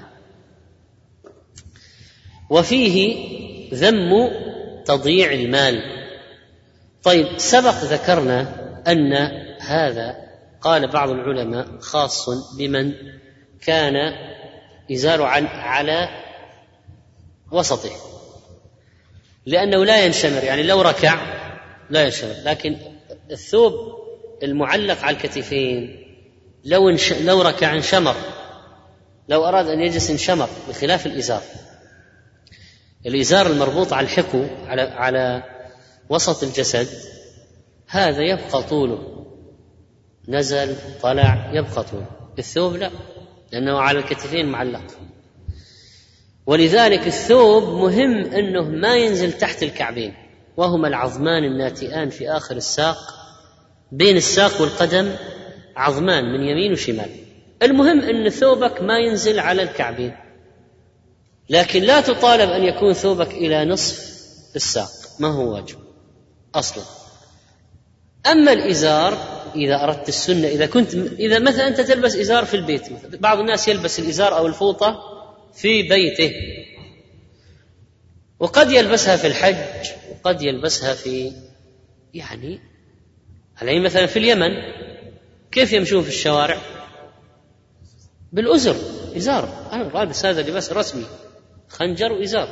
وفيه ذم تضييع المال. طيب، سبق ذكرنا أن هذا قال بعض العلماء خاص بمن كان إزار على وسطه، لأنه لا ينشمر، يعني لو ركع لا ينشمر، لكن الثوب المعلق على الكتفين لو, انش... لو ركع انشمر، لو أراد أن يجلس انشمر، بخلاف الإزار. الإزار المربوط على الحقو على على وسط الجسد هذا يبقى طوله، نزل طلع يبقى طوله. الثوب لا، لأنه على الكتفين معلق. ولذلك الثوب مهم أنه ما ينزل تحت الكعبين، وهما العظمان الناتئان في آخر الساق، بين الساق والقدم عظمان من يمين وشمال. المهم أن ثوبك ما ينزل على الكعبين، لكن لا تطالب أن يكون ثوبك إلى نصف الساق، ما هو واجب أصلا. أما الإزار إذا أردت السنة، إذا كنت إذا مثلا أنت تلبس إزار في البيت، بعض الناس يلبس الإزار أو الفوطة في بيته، وقد يلبسها في الحج وقد يلبسها في يعني على مثلا في اليمن كيف يمشون في الشوارع؟ بالأزر، إزار. أنا لابس هذا لباس رسمي، خنجر وإزار.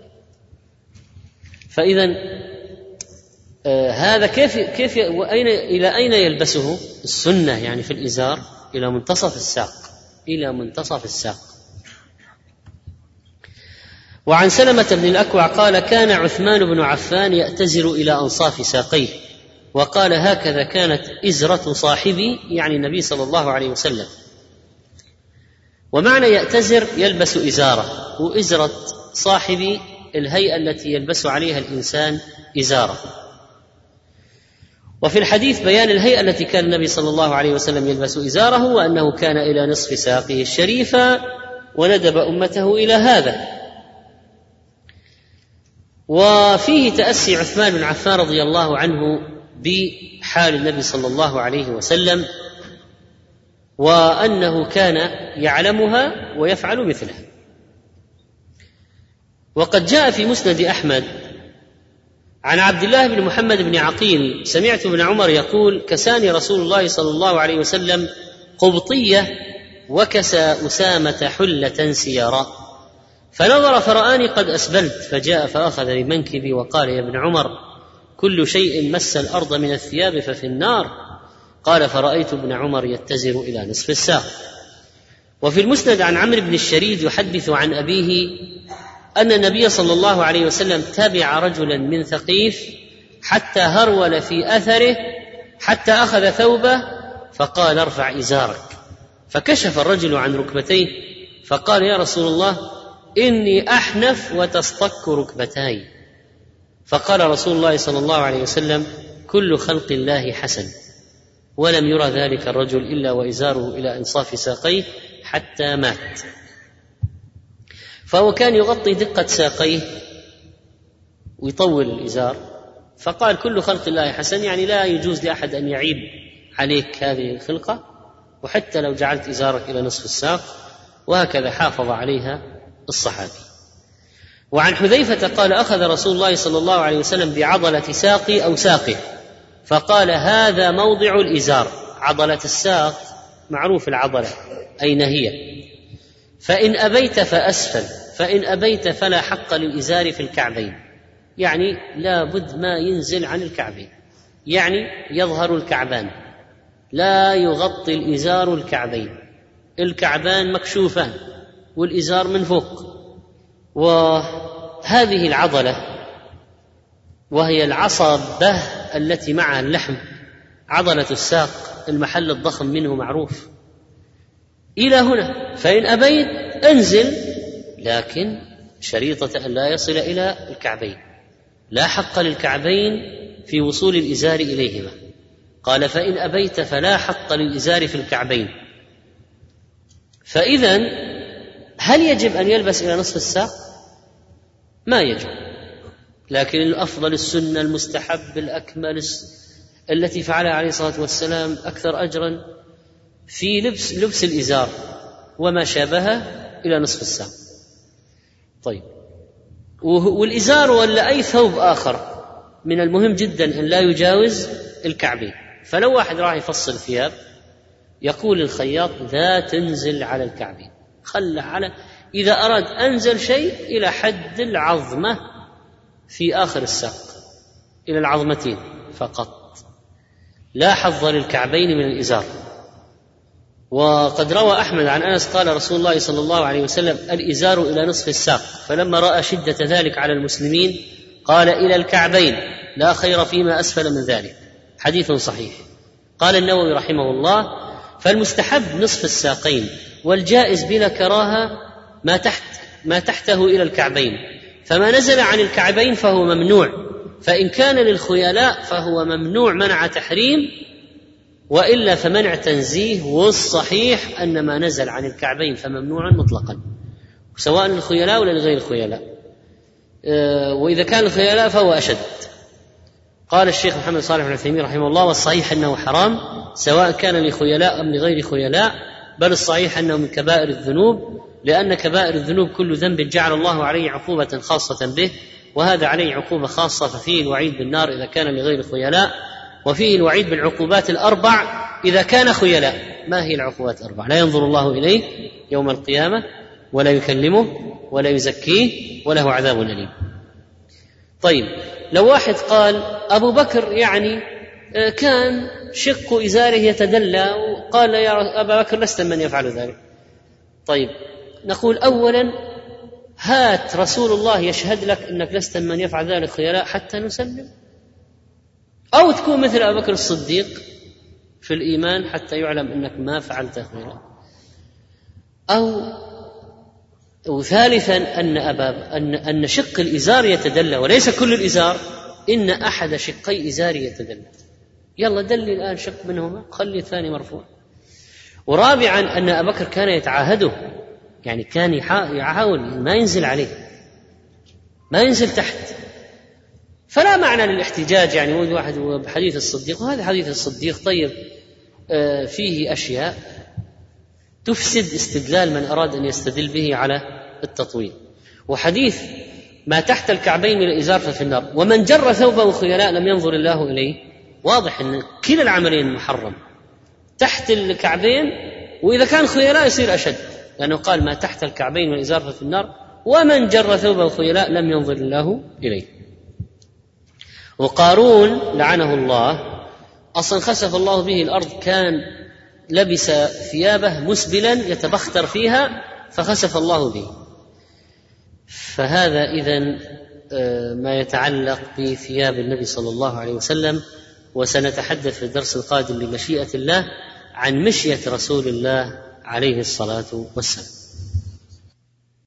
فإذا آه هذا كيف كيف وأين إلى أين يلبسه؟ السنة يعني في الإزار إلى منتصف الساق، إلى منتصف الساق. وعن سلمة بن الأكوع قال: كان عثمان بن عفان يأتزر إلى أنصاف ساقيه، وقال: هكذا كانت إزرة صاحبي، يعني النبي صلى الله عليه وسلم. ومعنى يأتزر يلبس إزارة، وإزرة صاحبي الهيئة التي يلبس عليها الإنسان إزارة. وفي الحديث بيان الهيئة التي كان النبي صلى الله عليه وسلم يلبس إزاره، وأنه كان إلى نصف ساقه الشريفة، وندب أمته إلى هذا. وفيه تأسي عثمان بن عفان رضي الله عنه بحال النبي صلى الله عليه وسلم، وأنه كان يعلمها ويفعل مثلها. وقد جاء في مسند أحمد عن عبد الله بن محمد بن عقيل: سمعت ابن عمر يقول: كساني رسول الله صلى الله عليه وسلم قبطية، وكسى أسامة حلة سيارا، فنظر فرآني قد أسبلت، فجاء فأخذ بمنكبي وقال: يا ابن عمر، كل شيء مس الأرض من الثياب ففي النار. قال: فرأيت ابن عمر يتزر إلى نصف الساق. وفي المسند عن عمرو بن الشريد يحدث عن أبيه أن النبي صلى الله عليه وسلم تبع رجلا من ثقيف حتى هرول في أثره، حتى أخذ ثوبه فقال: ارفع إزارك. فكشف الرجل عن ركبتيه فقال: يا رسول الله، إني أحنف وتصطك ركبتاي. فقال رسول الله صلى الله عليه وسلم: كل خلق الله حسن. ولم يرى ذلك الرجل إلا وإزاره إلى أنصاف ساقيه حتى مات. فهو كان يغطي دقة ساقيه ويطول الإزار، فقال: كل خلق الله حسن، يعني لا يجوز لأحد أن يعيب عليك هذه الخلقة، وحتى لو جعلت إزارك إلى نصف الساق. وهكذا حافظ عليها الصحابي. وعن حذيفة قال: أخذ رسول الله صلى الله عليه وسلم بعضلة ساقي أو ساقه، فقال: هذا موضع الإزار. عضلة الساق معروف العضلة أين هي، فإن أبيت فأسفل، فإن أبيت فلا حق للإزار في الكعبين، يعني لا بد ما ينزل عن الكعبين، يعني يظهر الكعبان، لا يغطي الإزار الكعبين، الكعبان مكشوفان والإزار من فوق. وهذه العضلة وهي العصبة التي معها اللحم، عضلة الساق المحل الضخم منه معروف، إلى هنا. فإن أبيت انزل، لكن شريطة أن لا يصل إلى الكعبين، لا حق للكعبين في وصول الإزار إليهما. قال: فإن أبيت فلا حق للإزار في الكعبين. فإذن هل يجب أن يلبس إلى نصف الساق؟ ما يجب، لكن الأفضل السنة المستحب الأكمل التي فعلها عليه الصلاة والسلام أكثر أجرا في لبس لبس الإزار وما شابهه إلى نصف الساق. طيب، والإزار ولا أي ثوب آخر من المهم جدا أن لا يجاوز الكعبين. فلو واحد راح يفصل ثياب يقول الخياط: لا تنزل على الكعبين، خلى على، إذا أراد أنزل شيء إلى حد العظمة في آخر الساق، إلى العظمتين فقط، لا حظ للكعبين من الإزار. وقد روى أحمد عن أنس قال رسول الله صلى الله عليه وسلم: الإزار إلى نصف الساق، فلما رأى شدة ذلك على المسلمين قال: إلى الكعبين، لا خير فيما أسفل من ذلك. حديث صحيح. قال النووي رحمه الله: فالمستحب نصف الساقين، والجائز بلا كراهة ما تحت ما تحته إلى الكعبين، فما نزل عن الكعبين فهو ممنوع، فإن كان للخيلاء فهو ممنوع منع تحريم، وإلا فمنع تنزيه، والصحيح أن ما نزل عن الكعبين فممنوع مطلقا، سواء للخيلاء ولا لغير الخيلاء، وإذا كان الخيلاء فهو أشد. قال الشيخ محمد صالح بن عثيمين رحمه الله: والصحيح أنه حرام سواء كان لخيلاء أم لغير خيلاء، بل الصحيح أنه من كبائر الذنوب، لأن كبائر الذنوب كل ذنب جعل الله عليه عقوبة خاصة به، وهذا عليه عقوبة خاصة، ففيه الوعيد بالنار إذا كان لغير خيلاء، وفيه الوعيد بالعقوبات الأربع إذا كان خيلاء. ما هي العقوبات الأربع؟ لا ينظر الله إليه يوم القيامة، ولا يكلمه، ولا يزكيه، وله عذاب أليم. طيب، لو واحد قال أبو بكر يعني كان شق إزاره يتدلى، وقال يا أبا بكر لست من يفعل ذلك، طيب نقول أولا: هات رسول الله يشهد لك أنك لست من يفعل ذلك خيلاء حتى نسلم، أو تكون مثل أبو بكر الصديق في الإيمان حتى يعلم أنك ما فعلت خيلاء، أو وثالثا أن أبا أن أن شق الإزار يتدلى، وليس كل الإزار، إن أحد شقي إزار يتدلى، يلا دلي الآن شق منهما، خلي الثاني مرفوع. ورابعا أن أبا بكر كان يتعاهده، يعني كان يحاول ما ينزل عليه، ما ينزل تحت، فلا معنى للاحتجاج يعني واحد بحديث الصديق، وهذا حديث الصديق طيب فيه أشياء تفسد استدلال من أراد أن يستدل به على التطويل. وحديث ما تحت الكعبين من الإزار ففي النار، ومن جر ثوبه خيلاء لم ينظر الله إليه، واضح أن كلا العملين محرم، تحت الكعبين، وإذا كان خيلاء يصير أشد، لأنه قال ما تحت الكعبين من الإزار ففي النار، ومن جر ثوبه خيلاء لم ينظر الله إليه. وقارون لعنه الله أصلا خسف الله به الأرض، كان لبس ثيابه مسبلا يتبختر فيها فخسف الله به. فهذا إذن ما يتعلق بثياب النبي صلى الله عليه وسلم. وسنتحدث في الدرس القادم بمشيئة الله عن مشية رسول الله عليه الصلاة والسلام.